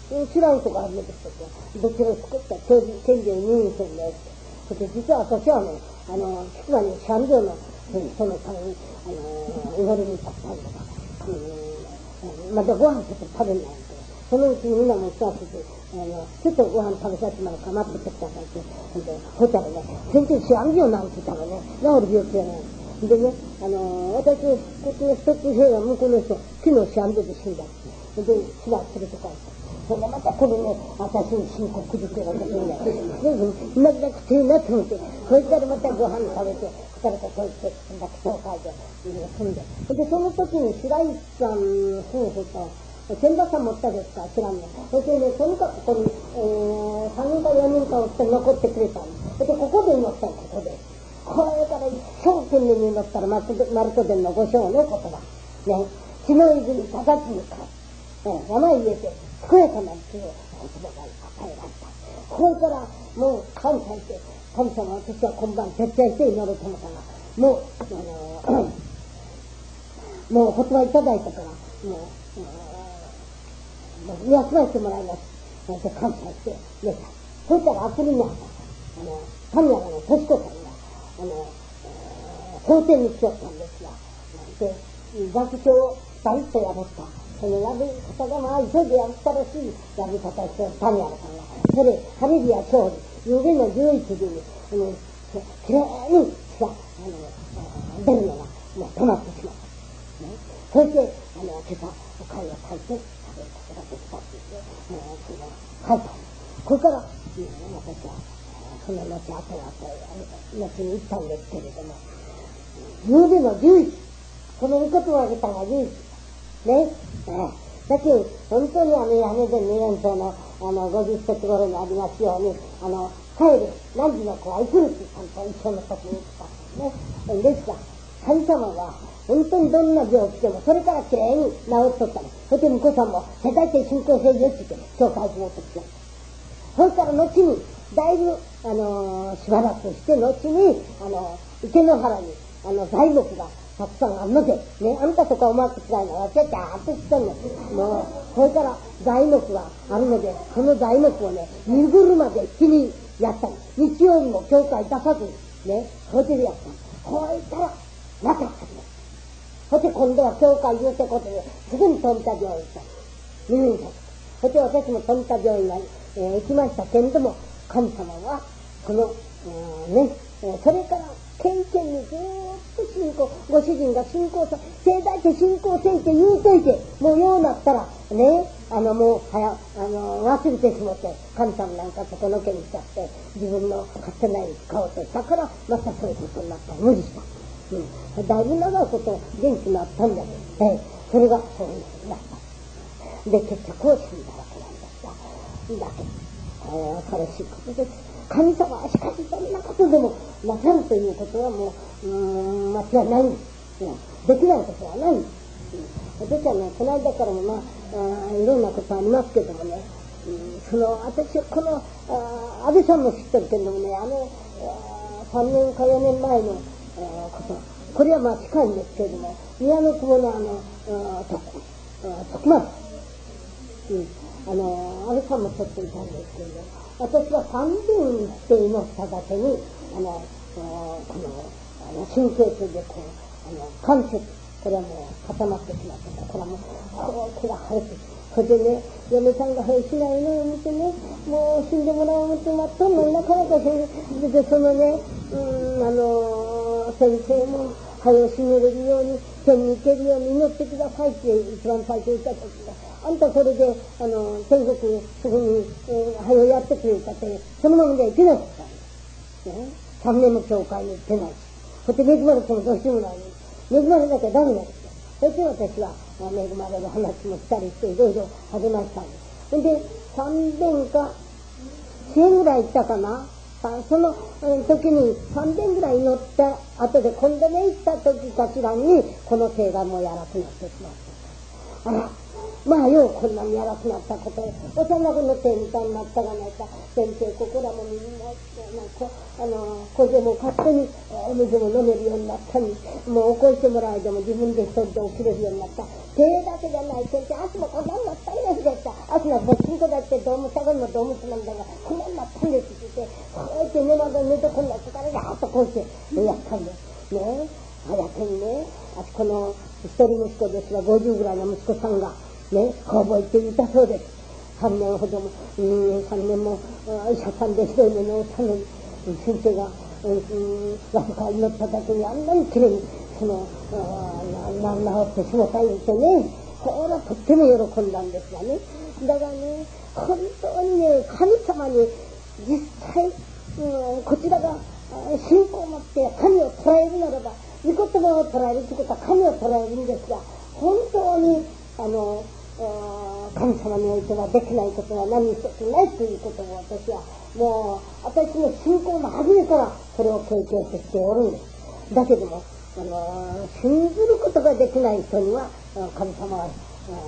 知らん人が初めてしたって、どちらを作った権利を入院するんですって。実は私はね、つまり三条の人のために、言われに立ったんだから、またご飯ちょっと食べないと。そのうちにみんなも一つで、ちょっとご飯食べさせてもらうから待っててくださいって。ほったらね、先生三条なんて言ったらね、治る病気じゃない。でね、私、こっちの一つ部屋が向こうの人、昨日三条で死んだって。で、死亡するとか言って。それでまたこれね、私に申告くるって言われてるんだよ。今だくていいなと思って、それからまたご飯食べて、二人とこう言って、だけ東海で、住んで。で、その時に白石さん夫婦と、千田さん持ったですか知らんの。それでね、とにかくここに、3人か4人かおって残ってくれたんで。で、ここで祈ったの、ここで。これから一生懸命に祈ったら、マルコ伝の五章の言葉。ね、血の泉に立たずにか、山へ入れて、健やかな地を言葉が与えられた。これからもう感謝して、神様私は今晩徹底して祈ると思ったら、もう、もう言葉いただいたから、もう、休ませてもらいます。そして感謝して寝た。そしたらアプリにあった、神山の敏子さんが、法廷に来よったんですが、で、学長をバリッと破った。その破り方がまあ急いで破ったらしい破り方をして谷原さんが。それ、ハレリア勝利、夕べの11時に、きれいに血が、出るのが、もう止まってしまった。そして、今朝、おかゆを炊いて食べることができたって言って、書いた。これから、私は、その後、後に行ったんですけれども、夕べの11時、この御言葉をあげたのが11時。ね、だけど、本当に屋根で二連長の、50節頃にありますように、帰る、何時の子は来るってちゃんと一緒の時に言ったんですね。ですが、神様は、本当にどんな病気でも、それからきれいに治っとったの。そして向こうさんも、世界的信仰性よって言って、教会に持ってきた。そしたら後に、だいぶ、しばらくして、後に、池の原に、材木が、たくさんあるので、ね、あんたとかうまくつらいのは、ちゃっちゃーって言ったの。もう、これから材木があるので、その材木をね、荷車で火にやったの。日曜にも教会出さずに、ね、それでやったの。こう言ったら、また始まった。そして今度は教会言うてことで、すぐに富田病院行った。入院した。そして私も富田病院に行きましたけれども、神様は、その、それから、経験にずーっと信仰、ご主人が信仰さ、盛大って信仰せいって言うといて、もうようなったら、ね、もう、忘れてしまって、神様なんかそこのけにしちゃって、自分の勝手なように使おうとしたから、またそういうことになった。無理した。だいぶ長いこと元気になったんだけど、それがそういうふうになった。で、結局は死んだわけなんですが、だけど、恐ろしいことです。神様はしかしどんなことでもなさるということはもう、間違いないんです。できないことはないんです。私はね、この間からもいろんなことありますけどもね、私はこの、安倍さんも知ってるけれどもね、3年か4年前の、こと、これは近いんですけれども、宮の久保の徳松、安倍さんもちょっといたんですけれど、私は3年って祈っただけに、神経痛で関節、これはもう固まってしまって、これはもう、これは腫れて、それでね、嫁さんが早くしないのを見てね、もう死んでもらおう思って待ったのになかなかで、そのね、先生も早く死ねれるように、天に行けるように祈ってくださいって一番最初言った時が、あんたそれで、天国すぐに、早くやってくれたって、そのままでは行けなかったんです。ね、3年も教会に行ってないし、そして恵まれてもどうしてもないのに、恵まれなきゃダメなんですよ。そして私は、恵まれる話もしたりしていろいろ始まったんです。それで、3年か、4年ぐらい行ったかな。その時に3年ぐらい乗った後で今度ね行った時かしらにこの手がもうやらくなってしまった。 まあようこんなにやらくなったことへ、幼子の手みたいになったがないか、先生ここらもみんな、小銭も勝手にお水も飲めるようになったに、もう起こしてもらえでも自分で一人で起きれるようになった。手だけじゃない、先生、足もこんなになったりなんでした。足がぼっちんこだってどうもしゃがみもどうもつなんだが、こんなになったんですって言って、こうやって寝ながら寝てこんな疲れがーっとこうしてやったんです。ねえ、早くにね、あそこの一人息子ですが、50ぐらいの息子さんが、ね、工房行っていたそうです。3年ほども、3年も医者さんでひどい目に遭ったのに、先生が、わずか祈っただけにあんなにきれいに、治ってしもた言うてね、これはとっても喜んだんですがね。だからね、本当にね、神様に実際、こちらが信仰を持って神を捉えるならば、御言葉を捉えるということは神を捉えるんですが、本当に神様においてはできないことは何一つないということを私はもう私の信仰の初めからそれを経験しておるんです。だけども信じることができない人には神様は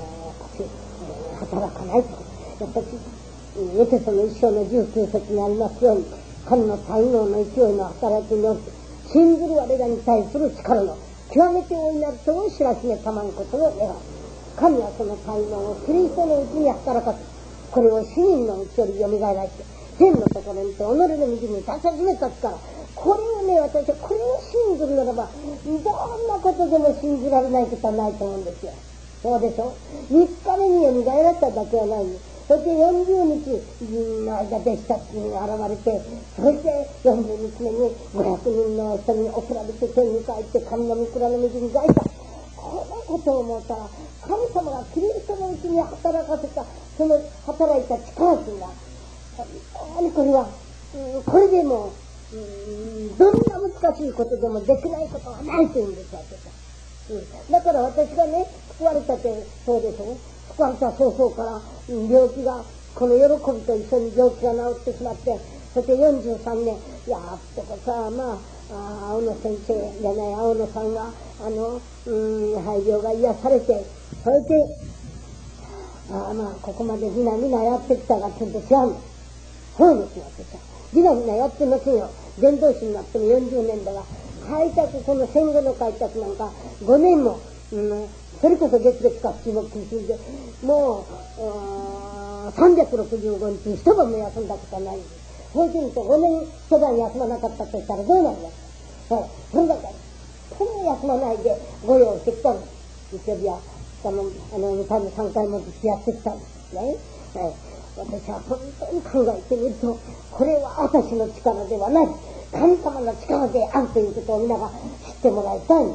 働かないと。やっぱりエペソの一章の19節にありますように、神の才能の勢いの働きによって信ずる我らに対する力の極めて大いなるとを知らしめたまんことを願う。神はその才能をキリストのうちに働かす。これを死人のうちより蘇らして天のところにて己の右に立ち始めたから、これをね、私はこれを信ずるならばどんなことでも信じられないことはないと思うんですよ。そうでしょ。3日目に蘇らせただけはない。そして40日の間弟子たちに現れて、そして40日目に500人の人に送られて天に帰って神の御蔵の右に帰った。このことを思ったら、神様がキリストのうちに働かせた、その働いた力というのは、本当にこれは、これでも、どんな難しいことでもできないことはないというんですわけさ。だから私がね、救われたってそうでしょ。救われた早々から病気が、この喜びと一緒に病気が治ってしまって、そして43年、やっとこさ、青野先生じゃない、青野さんが、肺病が癒されて、それで、ここまでみんなやってきたがちょっと違うの。そうですよ、みんなやってますよ。伝道師になっても40年だが、開拓、この戦後の開拓なんか5年も、それこそ月々か七木金で、もう、365日一晩も休んだことはないんです。そうすると5年一晩休まなかったとしたらどうなるのか。それだから、そんな休まないで御用してきたんです。日曜日は、3回もやってきたんですね。私は本当に考えてみると、これは私の力ではない。神様の力であるということを皆が知ってもらいたいんです。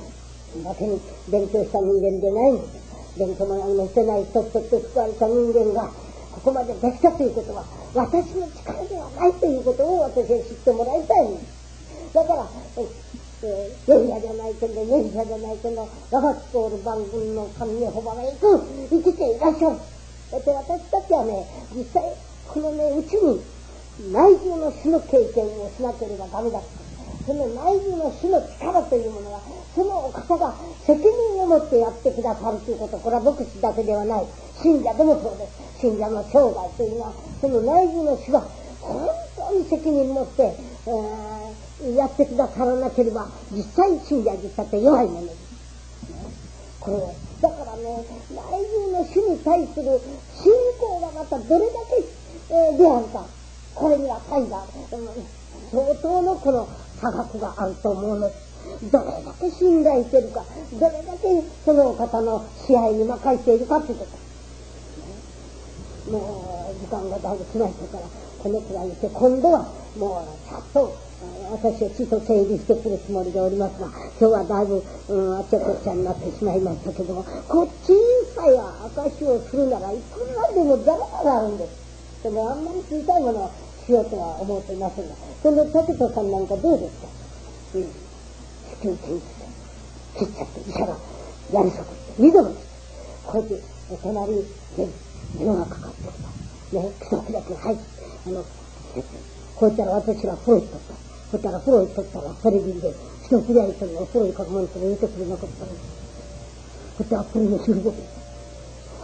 だけに勉強した人間でないんです。勉強も何もしてない人として救われた人間が、ここまでできたということは、私の力ではないということを私は知ってもらいたいんです。だから、ヨギャじゃないけど、ヨギャじゃないけど、我が通る番組の神にほばめく生きていらっしゃる。だって私たちはね、実際、このね、うちに内住の死の経験をしなければダメだ。その内住の死の力というものは、そのお方が責任を持ってやってくださるということ、これは牧師だけではない。信者でもそうです。信者の生涯というのは、その内住の死が本当に責任を持って、やってくださらなければ、実際信者実際って弱いものです。これだからね、内住の死に対する信仰がまたどれだけ、であるか、これには大が、相当のこの差額があると思うのです。どれだけ信頼しているか、どれだけその方の支配に任せているかということ。もう時間がだいぶ来ましたから、このくらいにして、今度はもうちゃんと私はちと整理してくるつもりでおりますが、今日はだいぶ、あっちゃこっちゃになってしまいましたけども、こっちさえ証をするならいくらでもざらがあるんです。でもあんまり小さいものをしようとは思っていませんが、その竹戸さんなんかどうですか。子宮筋切っちゃって医者がやりそくって見どもこうやって隣で電話かかってきたね、規則だけ入ってこうやったら私が風呂行っとった。こうやったら風呂行っとったらテレビで一つやりとりを風呂にかくもんと言うてくれなかったの。こうやってアップルのすること。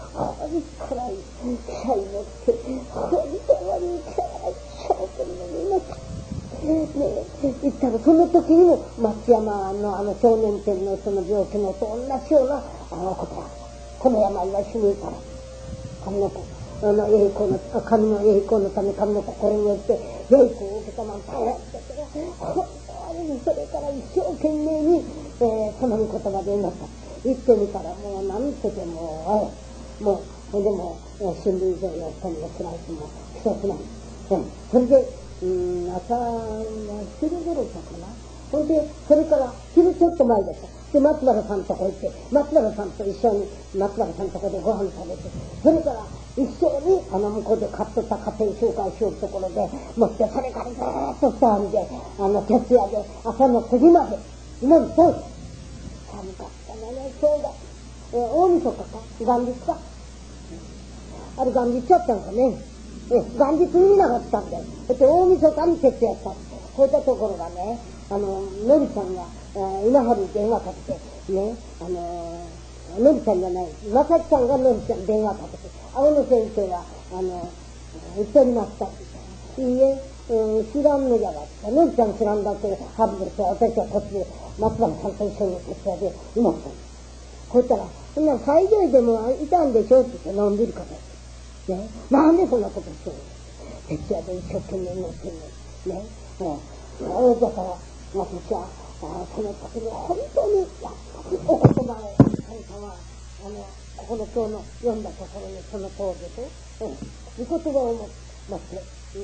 にくらい社員持って本当に一生懸命になった言ったらその時にも松山の少年店のその病気のと同じようなことや。この病は死ぬから神の栄光の神の栄光のため神の心によって栄光を受けたなんて大変だけど本当にそれから一生懸命に、その御言葉でなった言ってみたらもうなんてでももうでも新聞上やったりもつらいしも一つない、それで朝昼頃だかな。それでそれから昼ちょっと前でした。で松原さんとこ行って松原さんと一緒に松原さんとこでご飯食べてそれから一緒に向こうで買っとった家庭紹介しようところで持ってそれからずーっと2人で徹夜で朝の9時まで今にそう寒かったねそうだ、大晦日か元日かあれ元日やったんかね元日になかったんだよ。大晦日に徹夜したこういったところがねのりちゃんが稲葉に電話かけてねのりちゃんじゃないまさきさんがのりちゃんに電話かけて青野先生は言っておりましたって言ったいいえ、知らんのじゃがってのりちゃん知らんだってはぶって私はこっちで松原さんと一緒に徹夜でいました。こう言ったらそんな最上でもいたんでしょって言って飲んでる方ね、なんでそんなことしてるの徹夜で一生懸命乗ってるのねだから私はその時に本当にお言葉を神様ここの今日の読んだところにその通りで御言葉を持って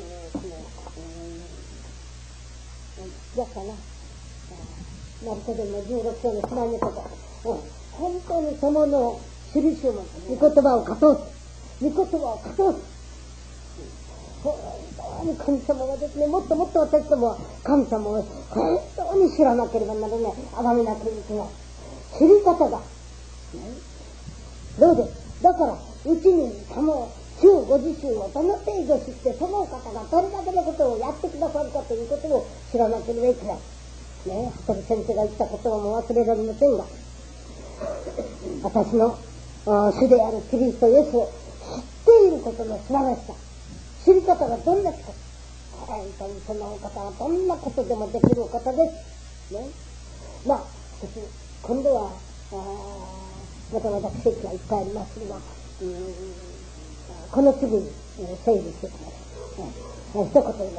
だから成田でも16章のつなげとか本当にそのの印を持って御言葉を語って御言葉を語る本当に神様がですねもっともっと私どもは神様を本当に知らなければならない崇めなければいけない知り方が、どうですだからうちにその主ご自身をどの程度知ってそのお方がどれだけのことをやってくださるかということを知らなければいけないね服部先生が言った言葉も忘れられませんが私の主であるキリストイエスを知っていることの素晴らしさ知り方がどんなこと本当にそのお方はどんなことでもできるお方ですねまあ今度はまた私説がいっぱいありますがこの次に整理してください、一言になります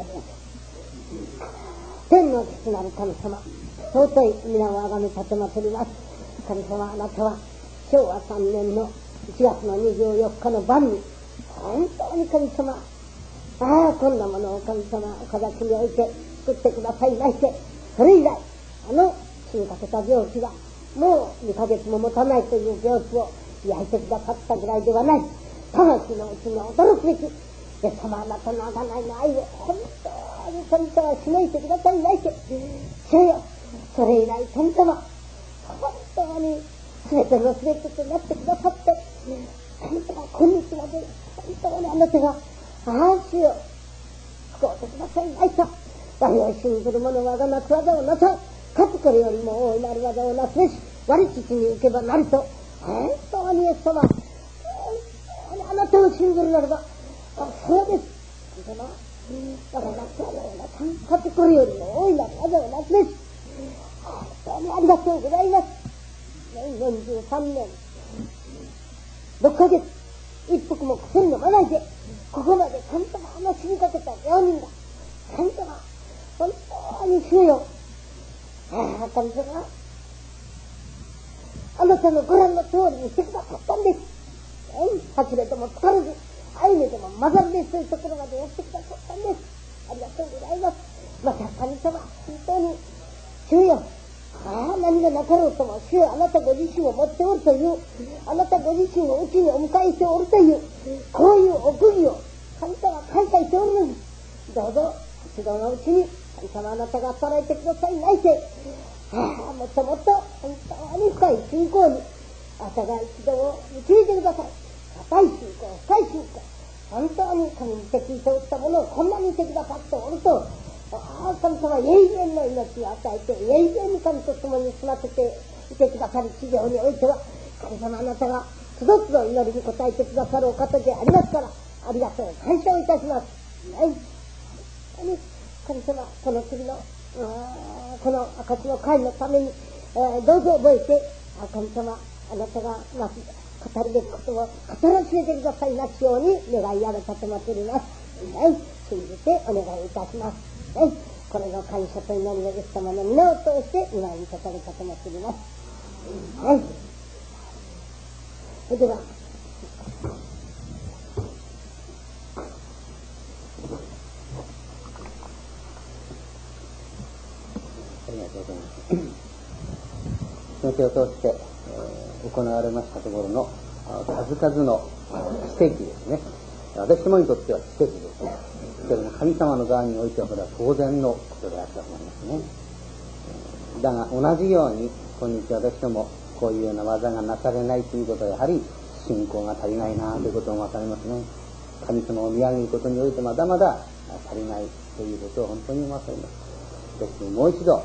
天の父なる神様尊い皆をあがめ立てまつります神様あなたは昭和3年の1月の24日の晩に本当に神様こんなものを神様お形において作ってくださいましてそれ以来死にかけた病気がもう2ヶ月も持たないという病気を焼いてくださったぐらいではない魂のうちに驚くべきイエス様あなたの贖いの愛を本当に神様は示してくださいまして主よそれ以来神様本当に全ての全てとなってくださって神様今日まで本当にあなたが主よ救ってくださいました我を信ずる者は我がなす技をなさかつこれよりも大いなる技をなすべし我父に行けばなると本当にイエス様あなたを信ずるならばそうです我がなす技をなさかつこれよりも大いなる技をなすべし本当にありがとうございます43年6ヶ月一服も薬飲まないでここまで神様死にかけた病人が神様本当に主よ神様あなたのご覧の通りにしてくださったんです走れても疲れず歩めても曲がるですというところまでやってくださったんですありがとうございますまた神様本当に主よ何がなかろうとも主よあなたご自身を持っておるというあなたご自身をうちにお迎えしておるというこういう奥義を神様感謝しておるのにどうぞ一度のうちに神様あなたが働いてくださいないてもっともっと本当に深い信仰にあなたが一度を導いてください固い信仰深い信仰本当に神に適しておったものをこんなにしてくださっておると神様は永遠の命を与えて永遠に神と共に住ませていてくださる地上においては神様あなたがつどつど祈りに応えてくださるお方でありますから、ありがとう感謝をいたします。はい。神様、この次のこの証の会のために、どうぞ覚えて、神様、あなたがなす語るべきことを語らせてくださいますように願いやらさてまつります。はい。信じてお願いいたします。はい。これの感謝と祈りのイエス様の皆を通して祝いに捧げさてまつります。はい。それでは、 ありがとうございます。先生を通して、行われましたところの数々の奇跡ですね。私もにとっては奇跡ですね。けれども神様の側においてはこれは当然のことであったと思いますね。だが同じように今日私どもこういうような技がなされないということはやはり信仰が足りないなということが分かりますね。神様を見上げることにおいてまだまだ足りないということを本当に分かります。ですのでもう一度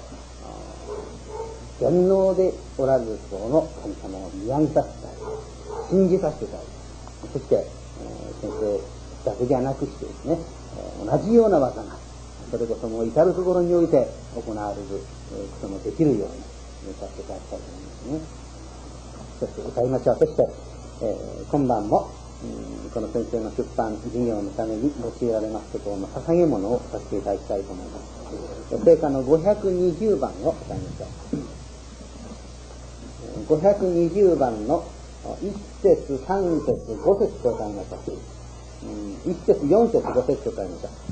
全能でおられる方の神様を見上げさせたい、信じさせたい。そして、先生だけではなくしてですね、同じような技がそれこそもう至るところにおいて行われることもできるようにさせていただきたいと思いますね。そして歌いましょう。そして、今晩もこの先生の出版事業のために用いられますことの捧げ物をさせていただきたいと思います。聖歌の520番を歌いましょう。520番の1節3節5節と歌いましょう。1節4節5節と歌いましょう。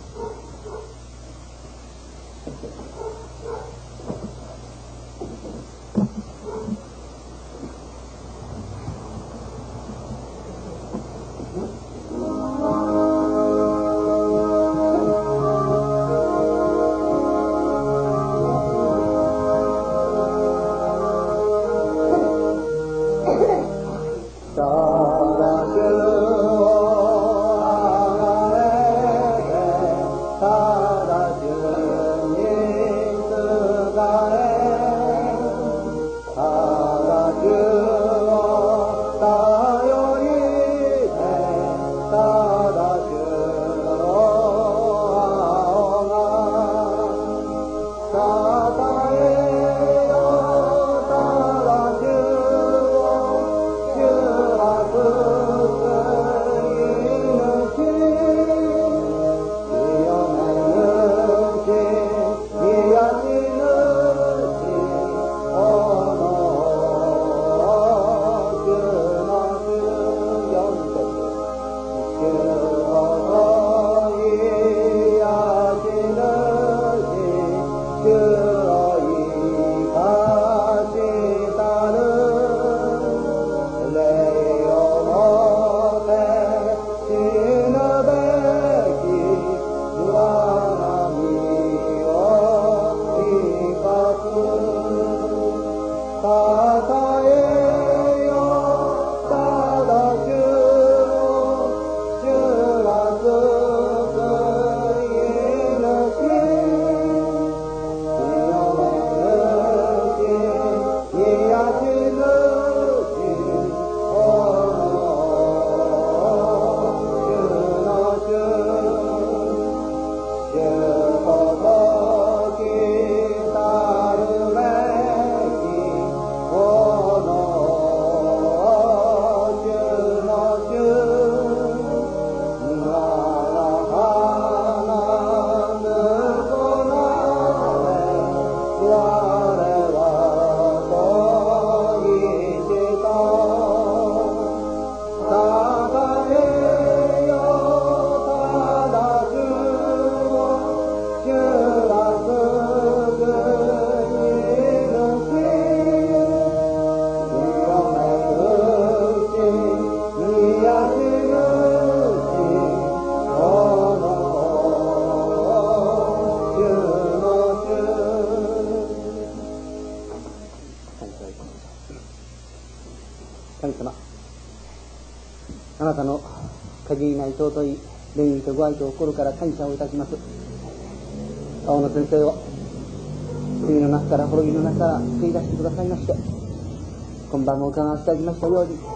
あなたの限りない尊い憐憫とご愛と心から感謝をいたします。青野先生を罪の中から滅びの中から救い出してくださいまして、今晩も伺わせていただきましたように、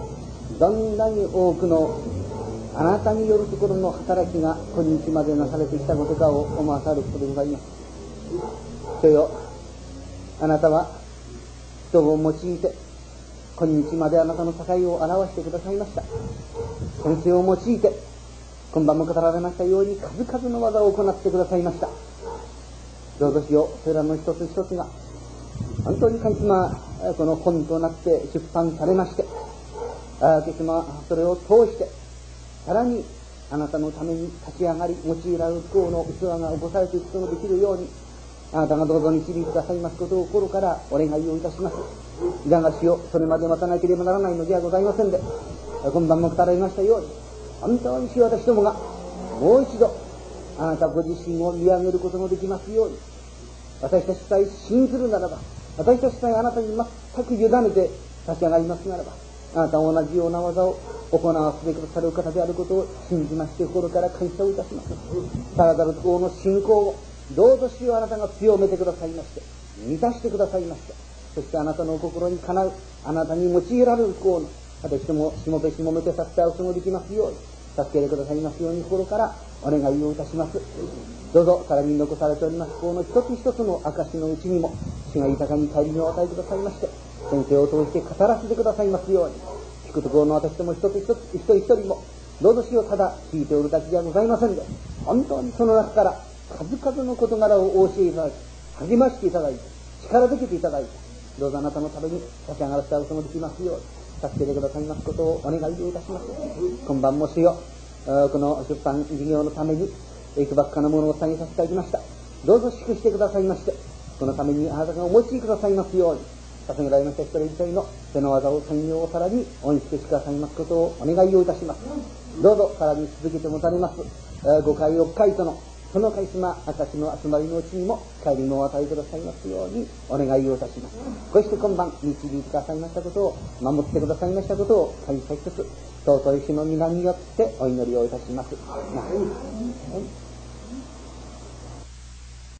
どんなに多くのあなたによるところの働きが今日までなされてきたことかを思わさることでございます。主よ、あなたは人を用いて今日まであなたの境を表してくださいました。先生を用いて今晩も語られましたように数々の技を行ってくださいました。どうぞしよう、それらの一つ一つが本当に神様この本となって出版されまして、神様それを通してさらにあなたのために立ち上がり用いられる不幸の器が起こされていくこともできるように、あなたがどうぞ導いてくださいますことを心からお願いをいたします。だがしよう、それまで待たなければならないのではございませんで、今晩も語られましたように本当にしよう私どもがもう一度あなたご自身を見上げることのできますように、私たちさえ信ずるならば、私たちさえあなたに全く委ねて立ち上がりますならば、あなたは同じような技を行わせてくださる方であることを信じまして心から感謝をいたします。さらなる党の信仰をどうぞ主よあなたが強めてくださいまして満たしてくださいまして、そしてあなたの心にかなうあなたに用いられる不幸の私どもしもべしもめてさせてお過ごできますように助けてくださいますように心からお願いをいたします。どうぞさらに残されておりますこの一つ一つの証のうちにも主が豊かに帰りを与えてくださいまして、先生を通して語らせてくださいますように、聞くところの私ども一つ一つ一人一人もどうぞ主をただ聞いておるだけじゃございませんで、本当にその中から数々の事柄をお教えいただき励ましていただいて力づけていただいて、どうぞあなたのために立ち上がらせてこともできますように助けてくださいますことをお願いをいたします。今晩も主よこの出版事業のためにいくばっかなものを下げさせていただきました。どうぞ祝してくださいまして、このためにあなたがお持ちくださいますように捧げられました一人一人の手の技を専用をさらに恩恵してくださいますことをお願いをいたします。どうぞさらに続けて持たれます5回6回とのそのカリスマ証の集まりのうちにも帰りのお与えくださいますようにお願いをいたします。こうして今晩導いてくださいましたことを守ってくださいましたことを感謝しつつ尊い主の皆によってお祈りをいたします。